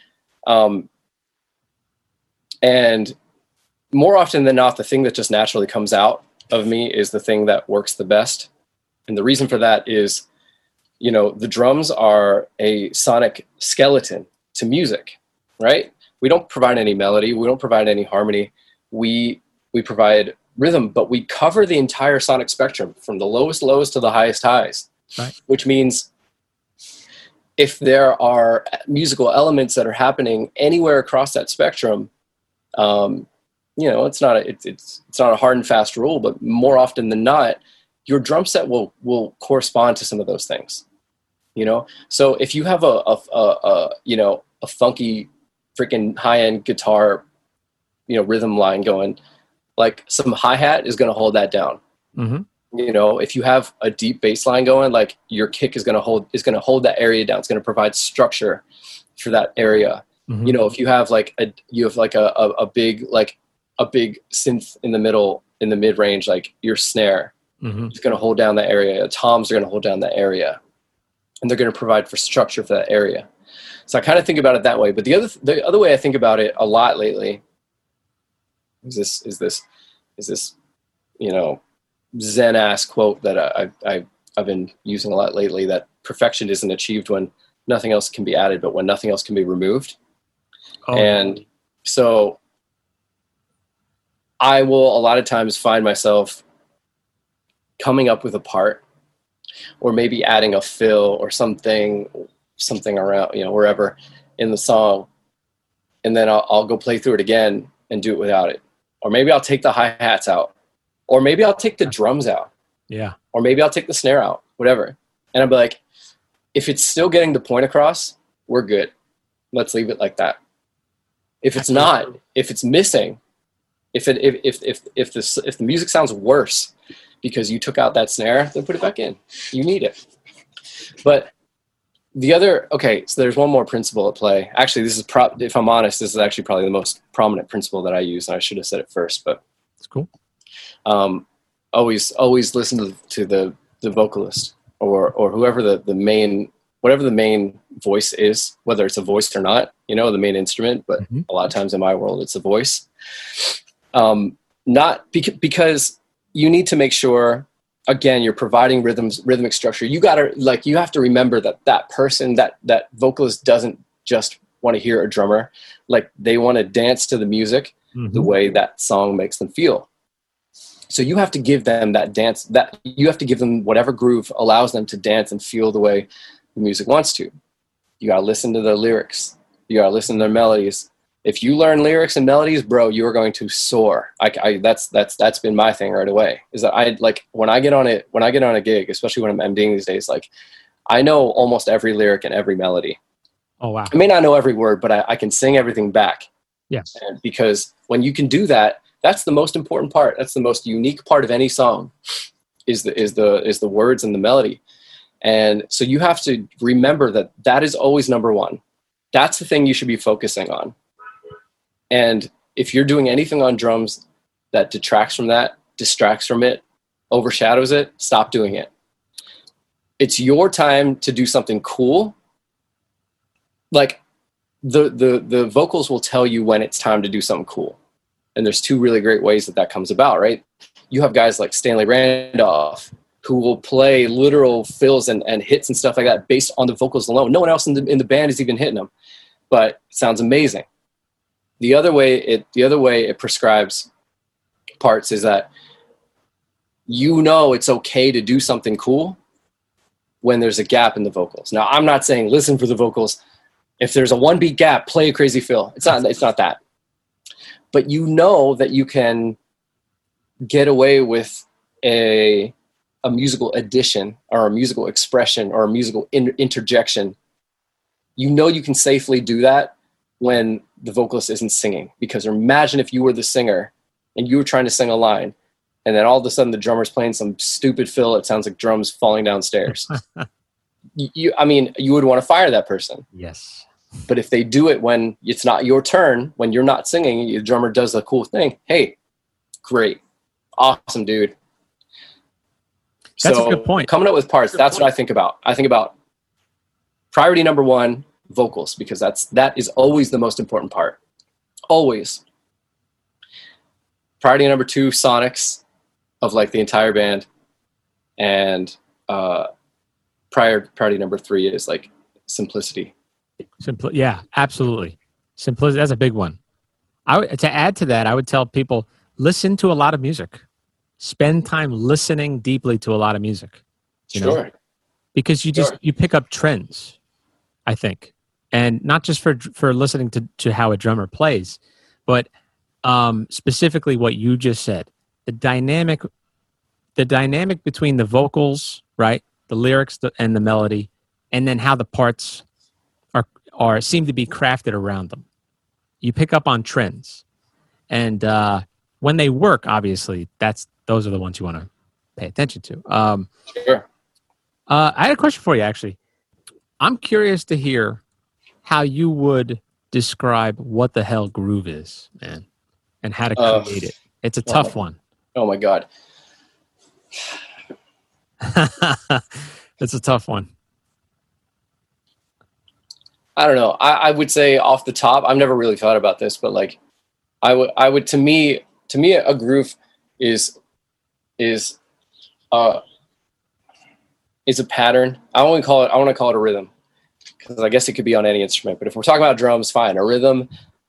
And more often than not, the thing that just naturally comes out of me is the thing that works the best. And the reason for that is, you know, the drums are a sonic skeleton to music, right? We don't provide any melody. We don't provide any harmony. We provide rhythm, but we cover the entire sonic spectrum from the lowest lows to the highest highs, right? Which means if there are musical elements that are happening anywhere across that spectrum, you know, it's not a hard and fast rule, but more often than not, your drum set will correspond to some of those things, you know? So if you have a funky freaking high-end guitar, you know, rhythm line going, like some hi-hat is going to hold that down. Mm-hmm. You know, if you have a deep bass line going, like your kick is going to hold that area down. It's going to provide structure for that area. Mm-hmm. You know, if you have a big synth in the middle, in the mid range, like your snare, mm-hmm. is going to hold down that area. Toms are going to hold down that area, and they're going to provide for structure for that area. So I kind of think about it that way. But the other way I think about it a lot lately is this, you know, Zen ass quote that I've been using a lot lately, that perfection isn't achieved when nothing else can be added, but when nothing else can be removed. Oh. And so I will a lot of times find myself coming up with a part, or maybe adding a fill or something around, you know, wherever in the song, and then I'll go play through it again and do it without it. Or maybe I'll take the hi-hats out, or maybe I'll take the drums out. Yeah. Or maybe I'll take the snare out, whatever. And I'll be like, if it's still getting the point across, we're good. Let's leave it like that. If it's not, if it's missing, if the music sounds worse because you took out that snare, then put it back in. You need it. But so there's one more principle at play. Actually, this is if I'm honest, this is actually probably the most prominent principle that I use, and I should have said it first, but it's cool. Always listen to the vocalist or whoever whatever the main voice is, whether it's a voice or not, you know, the main instrument, but mm-hmm. a lot of times in my world, it's a voice. Not because you need to make sure, again, you're providing rhythmic structure. You have to remember that person, that vocalist doesn't just want to hear a drummer. Like they want to dance to the music the way that song makes them feel. So you have to give them that dance, that you have to give them whatever groove allows them to dance and feel the way the music wants to. You got to listen to the lyrics. You got to listen to their melodies. If you learn lyrics and melodies, bro, you are going to soar. That's been my thing right away. Is that I like when I get on a gig, especially when I'm MDing these days, like I know almost every lyric and every melody. Oh wow! I may not know every word, but I can sing everything back. Yes. And because when you can do that, that's the most important part. That's the most unique part of any song, is the words and the melody. And so you have to remember that is always number one. That's the thing you should be focusing on. And if you're doing anything on drums that detracts from that, distracts from it, overshadows it, stop doing it. It's your time to do something cool. Like the vocals will tell you when it's time to do something cool. And there's two really great ways that comes about, right? You have guys like Stanley Randolph who will play literal fills and hits and stuff like that based on the vocals alone. No one else in the band is even hitting them, but it sounds amazing. The other way it prescribes parts is that it's okay to do something cool when there's a gap in the vocals. Now, I'm not saying listen for the vocals. If there's a one beat gap, play a crazy fill. It's not that. But you know that you can get away with a musical addition or a musical expression or a musical interjection. You know you can safely do that when the vocalist isn't singing. Because imagine if you were the singer and you were trying to sing a line, and then all of a sudden the drummer's playing some stupid fill. It sounds like drums falling downstairs. You would want to fire that person. Yes. But if they do it when it's not your turn, when you're not singing, the drummer does a cool thing. Hey, great. Awesome, dude. That's a good point. Coming up with parts, that's what I think about. I think about priority number one, vocals, because that is always the most important part. Always. Priority number two, sonics of like the entire band. And priority number three is like simplicity. Yeah, absolutely. Simplicity, that's a big one. To add to that, I would tell people, listen to a lot of music. Spend time listening deeply to a lot of music. Sure. Because you pick up trends, I think. And not just for listening to how a drummer plays, but specifically what you just said. The dynamic between the vocals, right? The lyrics and the melody, and then how the parts seem to be crafted around them. You pick up on trends. And when they work, obviously, those are the ones you want to pay attention to. Sure. I had a question for you, actually. I'm curious to hear how you would describe what the hell groove is, man, and how to create it. It's a tough one. Oh, my God. It's a tough one. I don't know. I would say off the top, I've never really thought about this, but like I would to me a groove is a pattern. I want to call it a rhythm, because I guess it could be on any instrument, but if we're talking about drums, fine. A rhythm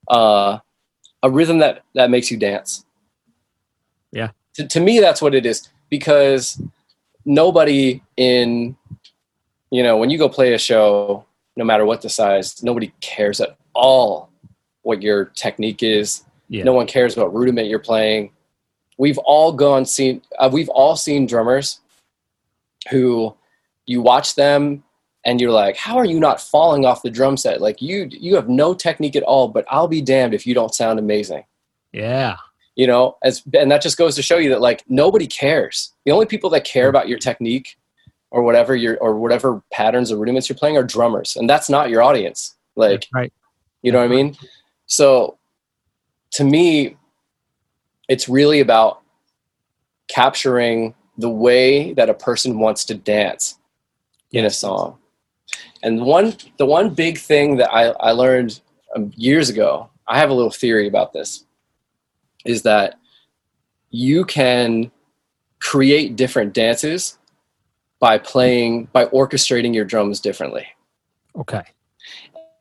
that makes you dance. Yeah. To me, that's what it is, because nobody when you go play a show, no matter what the size, nobody cares at all what your technique is. Yeah. No one cares what rudiment you're playing. We've all seen drummers who you watch them and you're like, how are you not falling off the drum set? Like you have no technique at all, but I'll be damned if you don't sound amazing. Yeah. And that just goes to show you that like nobody cares. The only people that care about your technique or whatever patterns or rudiments you're playing are drummers, and that's not your audience. Like, right. You know what I mean? So to me, it's really about capturing the way that a person wants to dance in a song. And the one big thing that I learned years ago, I have a little theory about this, is that you can create different dances by orchestrating your drums differently. Okay.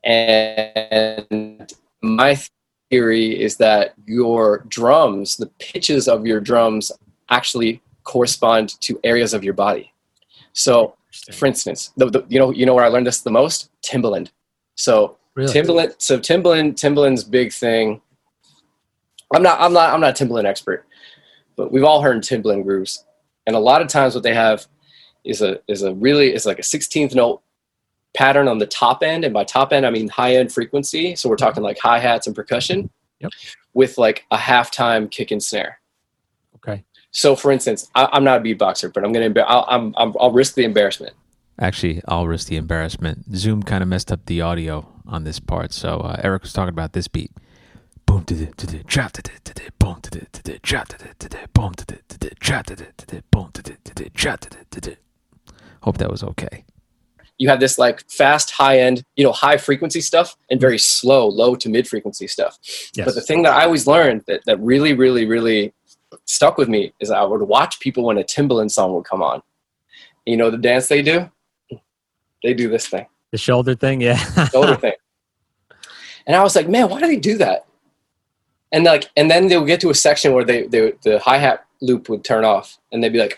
And my theory is that your drums, the pitches of your drums, actually correspond to areas of your body. So, for instance, you know where I learned this the most? Timbaland. So Really? Timbaland's big thing. I'm not a Timbaland expert, but we've all heard Timbaland grooves, and a lot of times what they have is like a 16th note pattern on the top end, and by top end I mean high end frequency. So we're talking like hi-hats and percussion, yep, with like a halftime kick and snare. Okay. So for instance, I'm not a beatboxer, but I'll risk the embarrassment. Actually, I'll risk the embarrassment. Zoom kind of messed up the audio on this part, so Eric was talking about this beat. Boom, drop, boom, drop, boom, drop, boom, drop. Hope that was okay. You have this like fast, high end, high frequency stuff, and very slow, low to mid frequency stuff. Yes. But the thing that I always learned that really, really, really stuck with me is I would watch people when a Timbaland song would come on. You know the dance they do? They do this thing. The shoulder thing, yeah. Shoulder thing. And I was like, man, why do they do that? And then they would get to a section where the hi-hat loop would turn off, and they'd be like,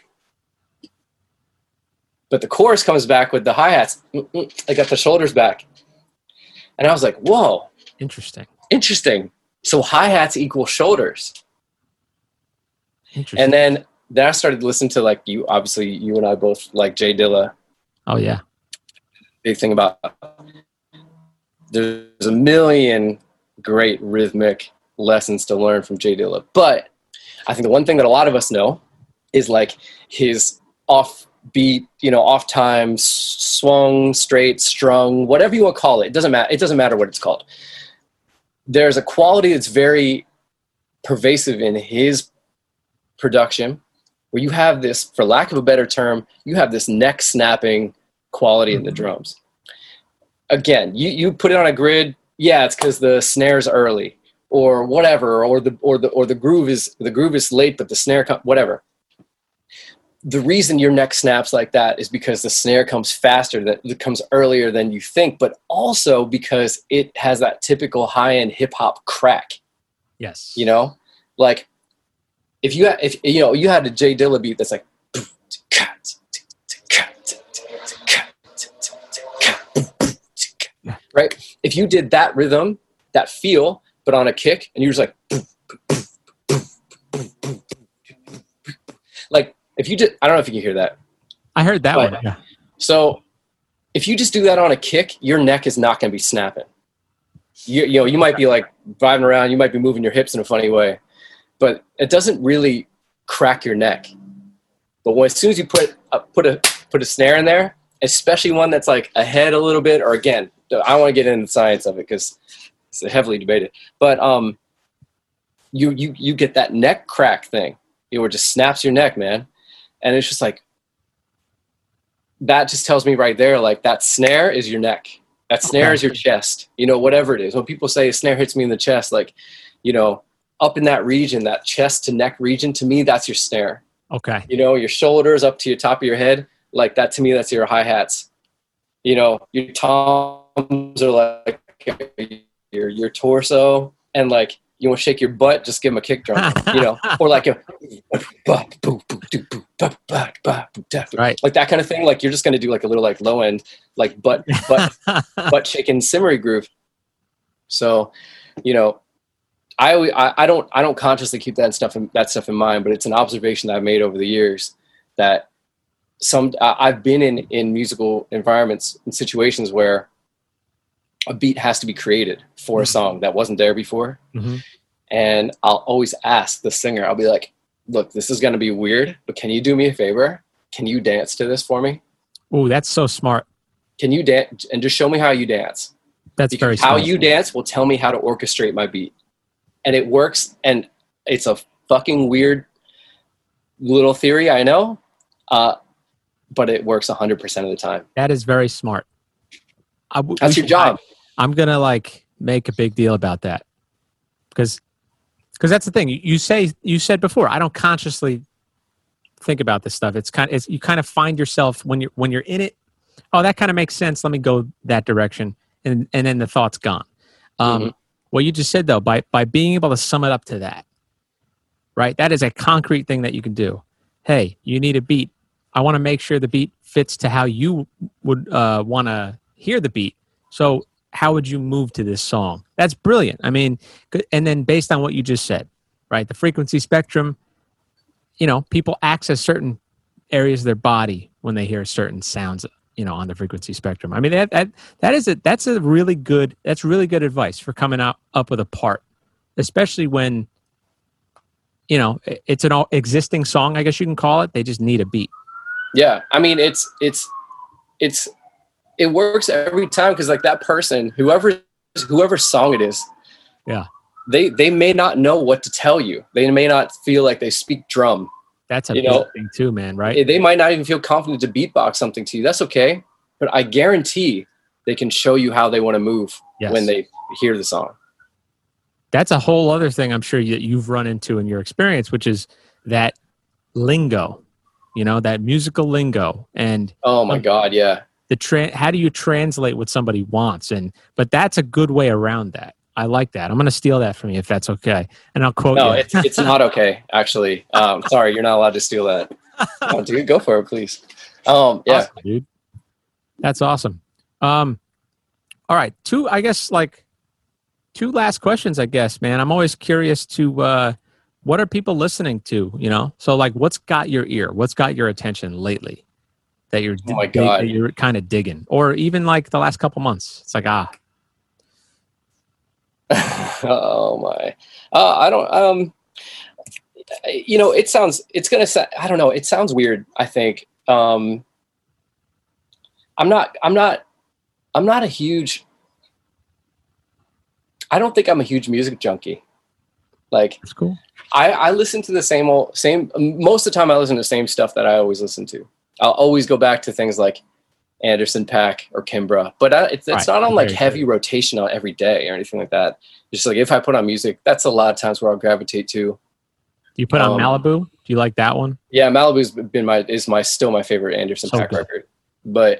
but the chorus comes back with the hi-hats. They got the shoulders back. And I was like, whoa. Interesting. So hi-hats equal shoulders. And then I started to listen to like you and I both like Jay Dilla. Oh yeah. Big thing about there's a million great rhythmic lessons to learn from Jay Dilla. But I think the one thing that a lot of us know is like his offbeat, off time, swung, straight, strung, whatever you want to call it. It doesn't matter. It doesn't matter what it's called. There's a quality that's very pervasive in his production where you have this, for lack of a better term, you have this neck snapping quality in the drums. Again, you put it on a grid, yeah, it's because the snare's early or whatever, or the groove is late, but the snare whatever. The reason your neck snaps like that is because the snare comes faster, that it comes earlier than you think, but also because it has that typical high-end hip-hop crack. Yes. Like if you had a Jay Dilla beat that's like right? If you did that rhythm, that feel, but on a kick, and you're just like if you just, I don't know if you can hear that. I heard that one. Yeah. So if you just do that on a kick, your neck is not going to be snapping. You might be like driving around, you might be moving your hips in a funny way, but it doesn't really crack your neck. But as soon as you put a snare in there, especially one that's like ahead a little bit, or again, I don't want to get into the science of it because it's heavily debated, but you get that neck crack thing. It just snaps your neck, man. And it's just like, that just tells me right there, like that snare is your neck. That snare is your chest, whatever it is. When people say a snare hits me in the chest, like, up in that region, that chest to neck region, to me, that's your snare. Okay. Your shoulders up to your top of your head, like that, to me, that's your hi-hats. Your toms are like your torso, and like, you want to shake your butt, just give them a kick drum, or like right, like that kind of thing. Like you're just going to do like a little like low end, like butt shaking simmery groove. So, I don't consciously keep that stuff in mind, but it's an observation that I've made over the years that I've been in musical environments and situations where a beat has to be created for a song that wasn't there before. Mm-hmm. And I'll always ask the singer, I'll be like, look, this is going to be weird, but can you do me a favor? Can you dance to this for me? Oh, that's so smart. Can you dance and just show me how you dance? That's because very smart. How you dance will tell me how to orchestrate my beat. And it works. And it's a fucking weird little theory, I know. But it works 100% of the time. That is very smart. That's your job. I'm going to make a big deal about that because that's the thing. You said before, I don't consciously think about this stuff. You kind of find yourself when you're in it. Oh, that kind of makes sense. Let me go that direction. and then the thought's gone. What you just said though, by being able to sum it up to that, right? That is a concrete thing that you can do. Hey, you need a beat. I want to make sure the beat fits to how you would want to hear the beat. So how would you move to this song? That's brilliant. I mean, and then based on what you just said, right? The frequency spectrum, people access certain areas of their body when they hear certain sounds, on the frequency spectrum. I mean, that's really good advice for coming up with a part, especially when, it's an existing song, I guess you can call it. They just need a beat. Yeah. I mean, it works every time. Cause like that person, whoever song it is, yeah, they may not know what to tell you. They may not feel like they speak drum. That's a big thing too, man, right? They might not even feel confident to beatbox something to you. That's okay. But I guarantee they can show you how they want to move when they hear the song. That's a whole other thing I'm sure you've run into in your experience, which is that lingo, that musical lingo. And oh my God, yeah. How do you translate what somebody wants? But that's a good way around that. I like that. I'm going to steal that from you if that's okay. And I'll quote you. No, it's not okay, actually. Sorry, you're not allowed to steal that. Oh, dude, go for it, please. Yeah. Awesome, dude. That's awesome. All right. Two last questions, I guess, man. I'm always curious to what are people listening to, So like what's got your ear? What's got your attention lately that you're that you're kind of digging? Or even like the last couple months. It's like, oh my. I don't it sounds weird, I think. I'm not a huge, I don't think I'm a huge music junkie. Like, that's cool. I listen to the same most of the time I listen to the same stuff that I always listen to. I'll always go back to things like Anderson .Paak or Kimbra, but it's not on like heavy rotation on every day or anything like that. Just like if I put on music, that's a lot of times where I'll gravitate to. Do you put on Malibu? Do you like that one? Yeah, Malibu's still my favorite Anderson .Paak record. But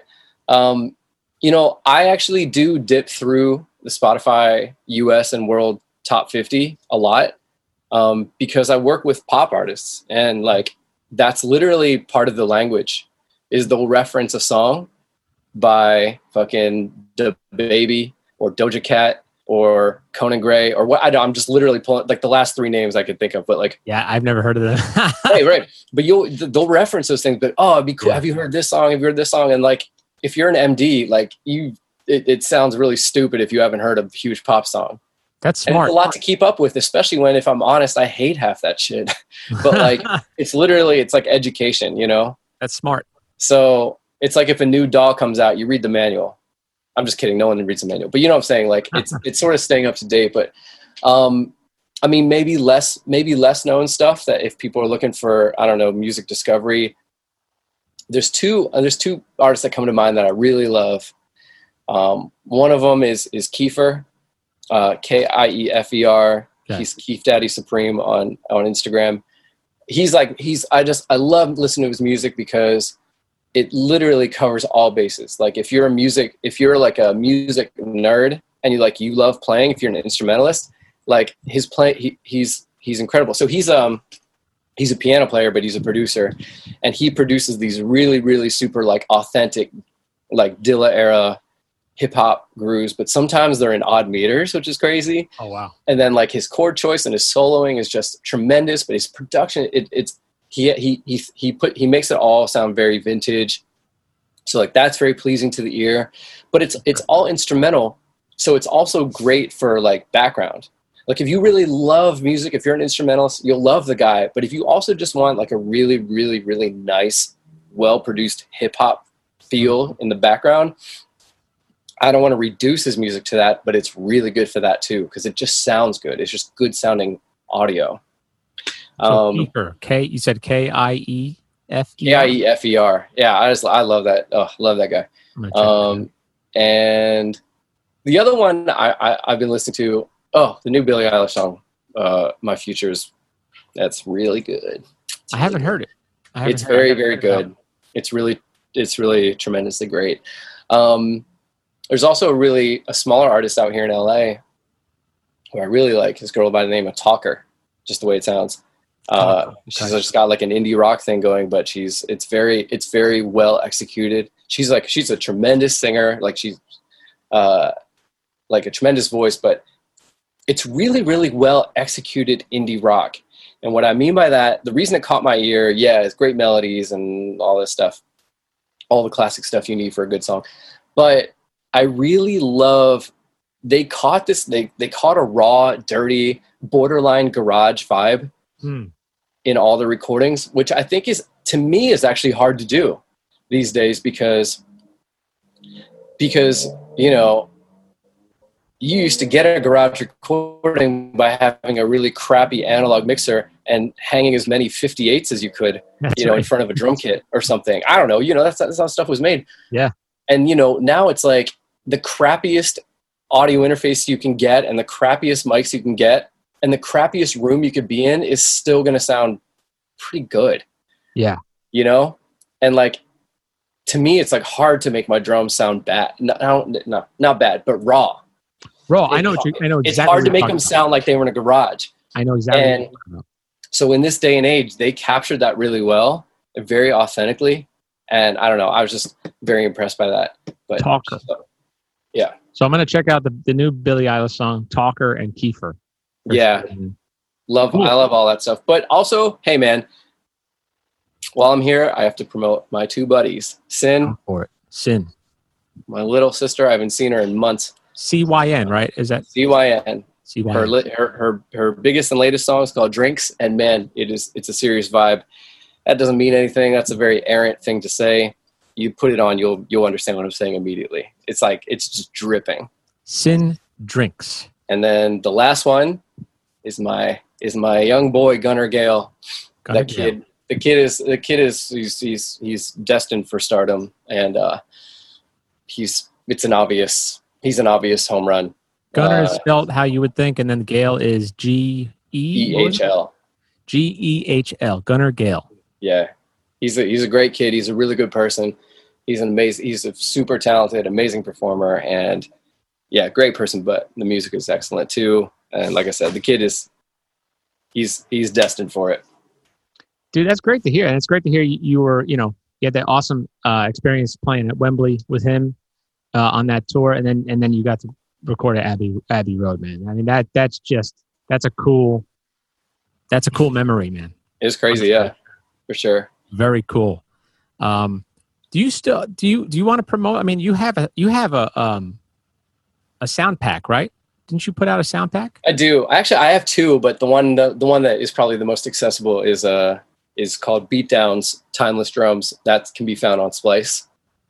I actually do dip through the Spotify US and world top 50 a lot because I work with pop artists, and like that's literally part of the language is they'll reference a song by fucking DaBaby or Doja Cat or Conan Gray or what. I'm just literally pulling like the last three names I could think of, but like, yeah, I've never heard of them. right. But they'll reference those things, but it'd be cool. Yeah. Have you heard this song? Have you heard this song? And like, if you're an MD, like it sounds really stupid if you haven't heard a huge pop song. That's smart. And it's a lot to keep up with, especially when, if I'm honest, I hate half that shit. But like, it's like education, That's smart. So it's like if a new DAW comes out, you read the manual. I'm just kidding. No one reads the manual, but you know what I'm saying? Like it's sort of staying up to date, but I mean, maybe less known stuff that if people are looking for, I don't know, music discovery, there's two artists that come to mind that I really love. One of them is Kiefer, Kiefer. Okay. He's Keef Daddy Supreme on Instagram. I love listening to his music because it literally covers all bases. Like if you're like a music nerd and you love playing, if you're an instrumentalist, like his play, he's incredible. So he's a piano player, but he's a producer, and he produces these really, really super like authentic, like Dilla era hip hop grooves, but sometimes they're in odd meters, which is crazy. Oh wow. And then like his chord choice and his soloing is just tremendous, but his production, he makes it all sound very vintage. So like that's very pleasing to the ear, but it's all instrumental. So it's also great for like background. Like if you really love music, if you're an instrumentalist, you'll love the guy. But if you also just want like a really, really, really nice, well-produced hip hop feel in the background, I don't want to reduce his music to that, but it's really good for that too, because it just sounds good. It's just good sounding audio. So Kiefer, you said Kiefer? Kiefer. Yeah, I love that. Oh, love that guy. And the other one I've been listening to, the new Billie Eilish song, My Futures. That's really good. I haven't heard it. It's very, very good. It's really tremendously great. There's also a smaller artist out here in LA who I really like. This girl by the name of Talker, just the way it sounds. Okay. She's just got like an indie rock thing going, but it's very well executed. She's a tremendous singer. Like she's like a tremendous voice, but it's really, really well executed indie rock. And what I mean by that, the reason it caught my ear, it's great melodies and all this stuff, all the classic stuff you need for a good song. But I really love, they caught a raw, dirty, borderline garage vibe in all the recordings, which I think to me is actually hard to do these days because, you know, you used to get a garage recording by having a really crappy analog mixer and hanging as many 58s as you could, in front of a drum kit or something. I don't know. That's how stuff was made. Yeah. And, now it's like the crappiest audio interface you can get and the crappiest mics you can get and the crappiest room you could be in is still going to sound pretty good. Yeah. And like, to me, it's like hard to make my drums sound bad. No, not bad, but raw. I know exactly. It's hard to make them sound like they were in a garage. I know exactly. And so in this day and age, they captured that really well, very authentically. And I don't know, I was just very impressed by that. But Talker. Yeah. So I'm going to check out the new Billie Eilish song, Talker and Kiefer. Yeah. Cool. I love all that stuff. But also, hey man, while I'm here, I have to promote my two buddies. Sin. My little sister, I haven't seen her in months. CYN, right? Is that CYN? CYN. Her biggest and latest song is called Drinks, and man, it's a serious vibe. That doesn't mean anything. That's a very errant thing to say. You put it on, you'll understand what I'm saying immediately. It's like it's just dripping. Sin Drinks. And then the last one is my young boy Gunnar Gale. The kid is he's destined for stardom, and he's an obvious home run. Gunnar is spelled how you would think, and then Gale is G-E-H-L. G-E-H-L. Gunnar Gale. Yeah, he's a great kid. He's a really good person. He's a super talented, amazing performer, and great person. But the music is excellent too. And like I said, the kid he's destined for it. Dude, that's great to hear. And it's great to hear you were, you had that awesome experience playing at Wembley with him on that tour, and then you got to record at Abbey Road, man. I mean that's a cool memory, man. It's crazy, yeah, for sure. Very cool. Do you want to promote? I mean, you have a sound pack, right? Didn't you put out a sound pack? I do. Actually, I have two, but the one that is probably the most accessible is called Beatdowns Timeless Drums. That can be found on Splice.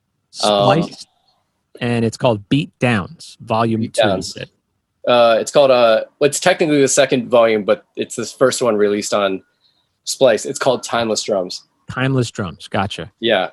And it's called Beatdowns Volume 2. It's called it's technically the second volume, but it's this first one released on Splice. It's called Timeless Drums. Timeless Drums, gotcha. Yeah.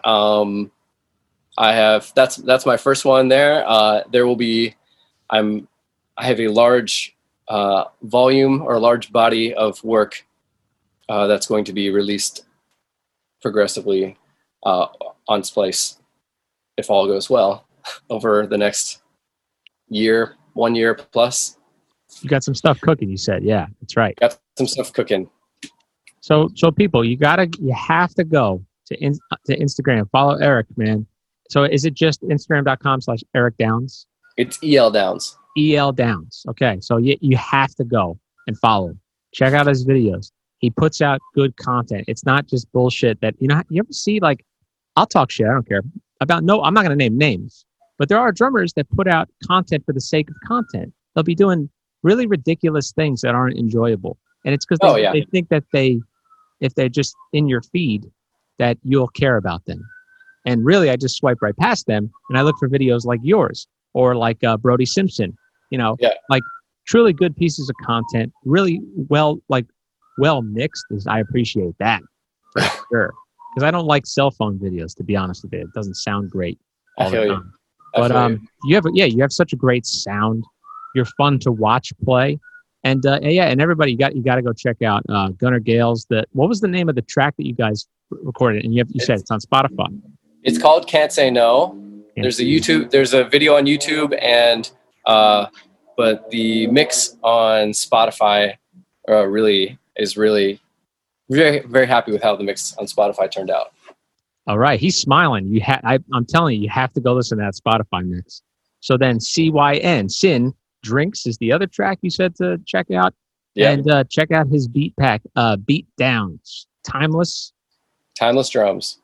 That's my first one there. There will be I have a large volume or a large body of work that's going to be released progressively on Splice, if all goes well, over the next 1 year plus. You got some stuff cooking, you said. Yeah, that's right. Got some stuff cooking. So people, you have to go to Instagram, follow Eric, man. So is it just Instagram.com/Eric Downs? It's EL Downs. EL Downs. Okay, so you have to go and follow him. Check out his videos. He puts out good content. It's not just bullshit that, you ever see, like, I'll talk shit, I don't care. I'm not going to name names, but there are drummers that put out content for the sake of content. They'll be doing really ridiculous things that aren't enjoyable. And it's because they think that if they're just in your feed, that you'll care about them. And really, I just swipe right past them, and I look for videos like yours or like Brody Simpson, like truly good pieces of content, really well mixed. I appreciate that for sure. Because I don't like cell phone videos, to be honest with you. It doesn't sound great all the time. But you have such a great sound. You're fun to watch play. And and everybody, you got to go check out Gunnar Gale's. What was the name of the track that you guys recorded? And you said it's on Spotify. It's called Can't Say No. There's a YouTube. There's a video on YouTube, and but the mix on Spotify is really very, very happy with how the mix on Spotify turned out. All right, he's smiling. I'm telling you, you have to go listen to that Spotify mix. So then CYN, Sin Drinks is the other track you said to check out. Yeah. And check out his beat pack, Beat Downs, Timeless Drums.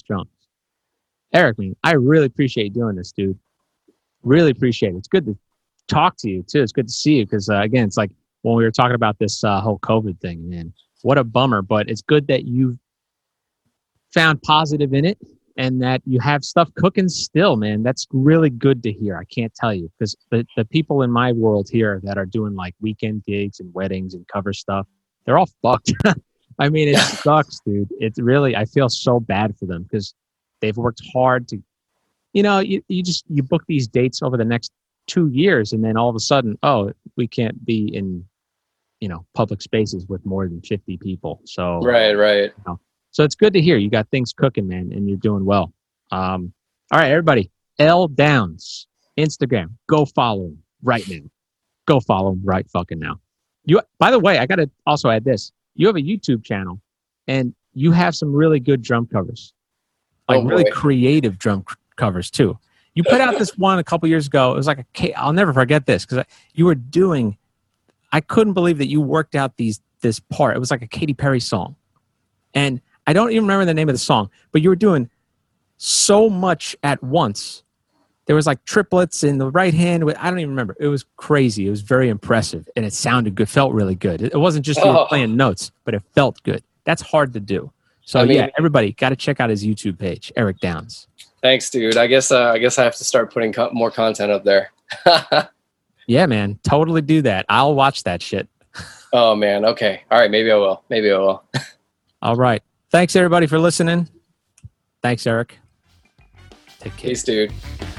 Eric, man, I really appreciate you doing this, dude. Really appreciate it. It's good to talk to you, too. It's good to see you because, again, it's like when we were talking about this whole COVID thing, man, what a bummer. But it's good that you've found positive in it and that you have stuff cooking still, man. That's really good to hear. I can't tell you because the people in my world here that are doing like weekend gigs and weddings and cover stuff, they're all fucked. I mean, it sucks, dude. It's really, I feel so bad for them because they've worked hard to, you book these dates over the next 2 years and then all of a sudden, oh, we can't be in, public spaces with more than 50 people. So, Right. So it's good to hear you got things cooking, man, and you're doing well. All right, everybody. L Downs, Instagram. Go follow him right now. Go follow him right fucking now. By the way, I got to also add this. You have a YouTube channel, and you have some really good drum covers. Like really creative drum covers, too. You put out this one a couple years ago. It was like I'll never forget this because you were doing, I couldn't believe that you worked out this part. It was like a Katy Perry song. And I don't even remember the name of the song, but you were doing so much at once. There was like triplets in the right hand. I don't even remember. It was crazy. It was very impressive, and it sounded good. Felt really good. It wasn't just you were playing notes, but it felt good. That's hard to do. So everybody got to check out his YouTube page, Eric Downs. Thanks, dude. I guess I have to start putting more content up there. Yeah, man. Totally do that. I'll watch that shit. Oh man. Okay. All right. Maybe I will. All right. Thanks everybody for listening. Thanks, Eric. Take care. Peace, dude.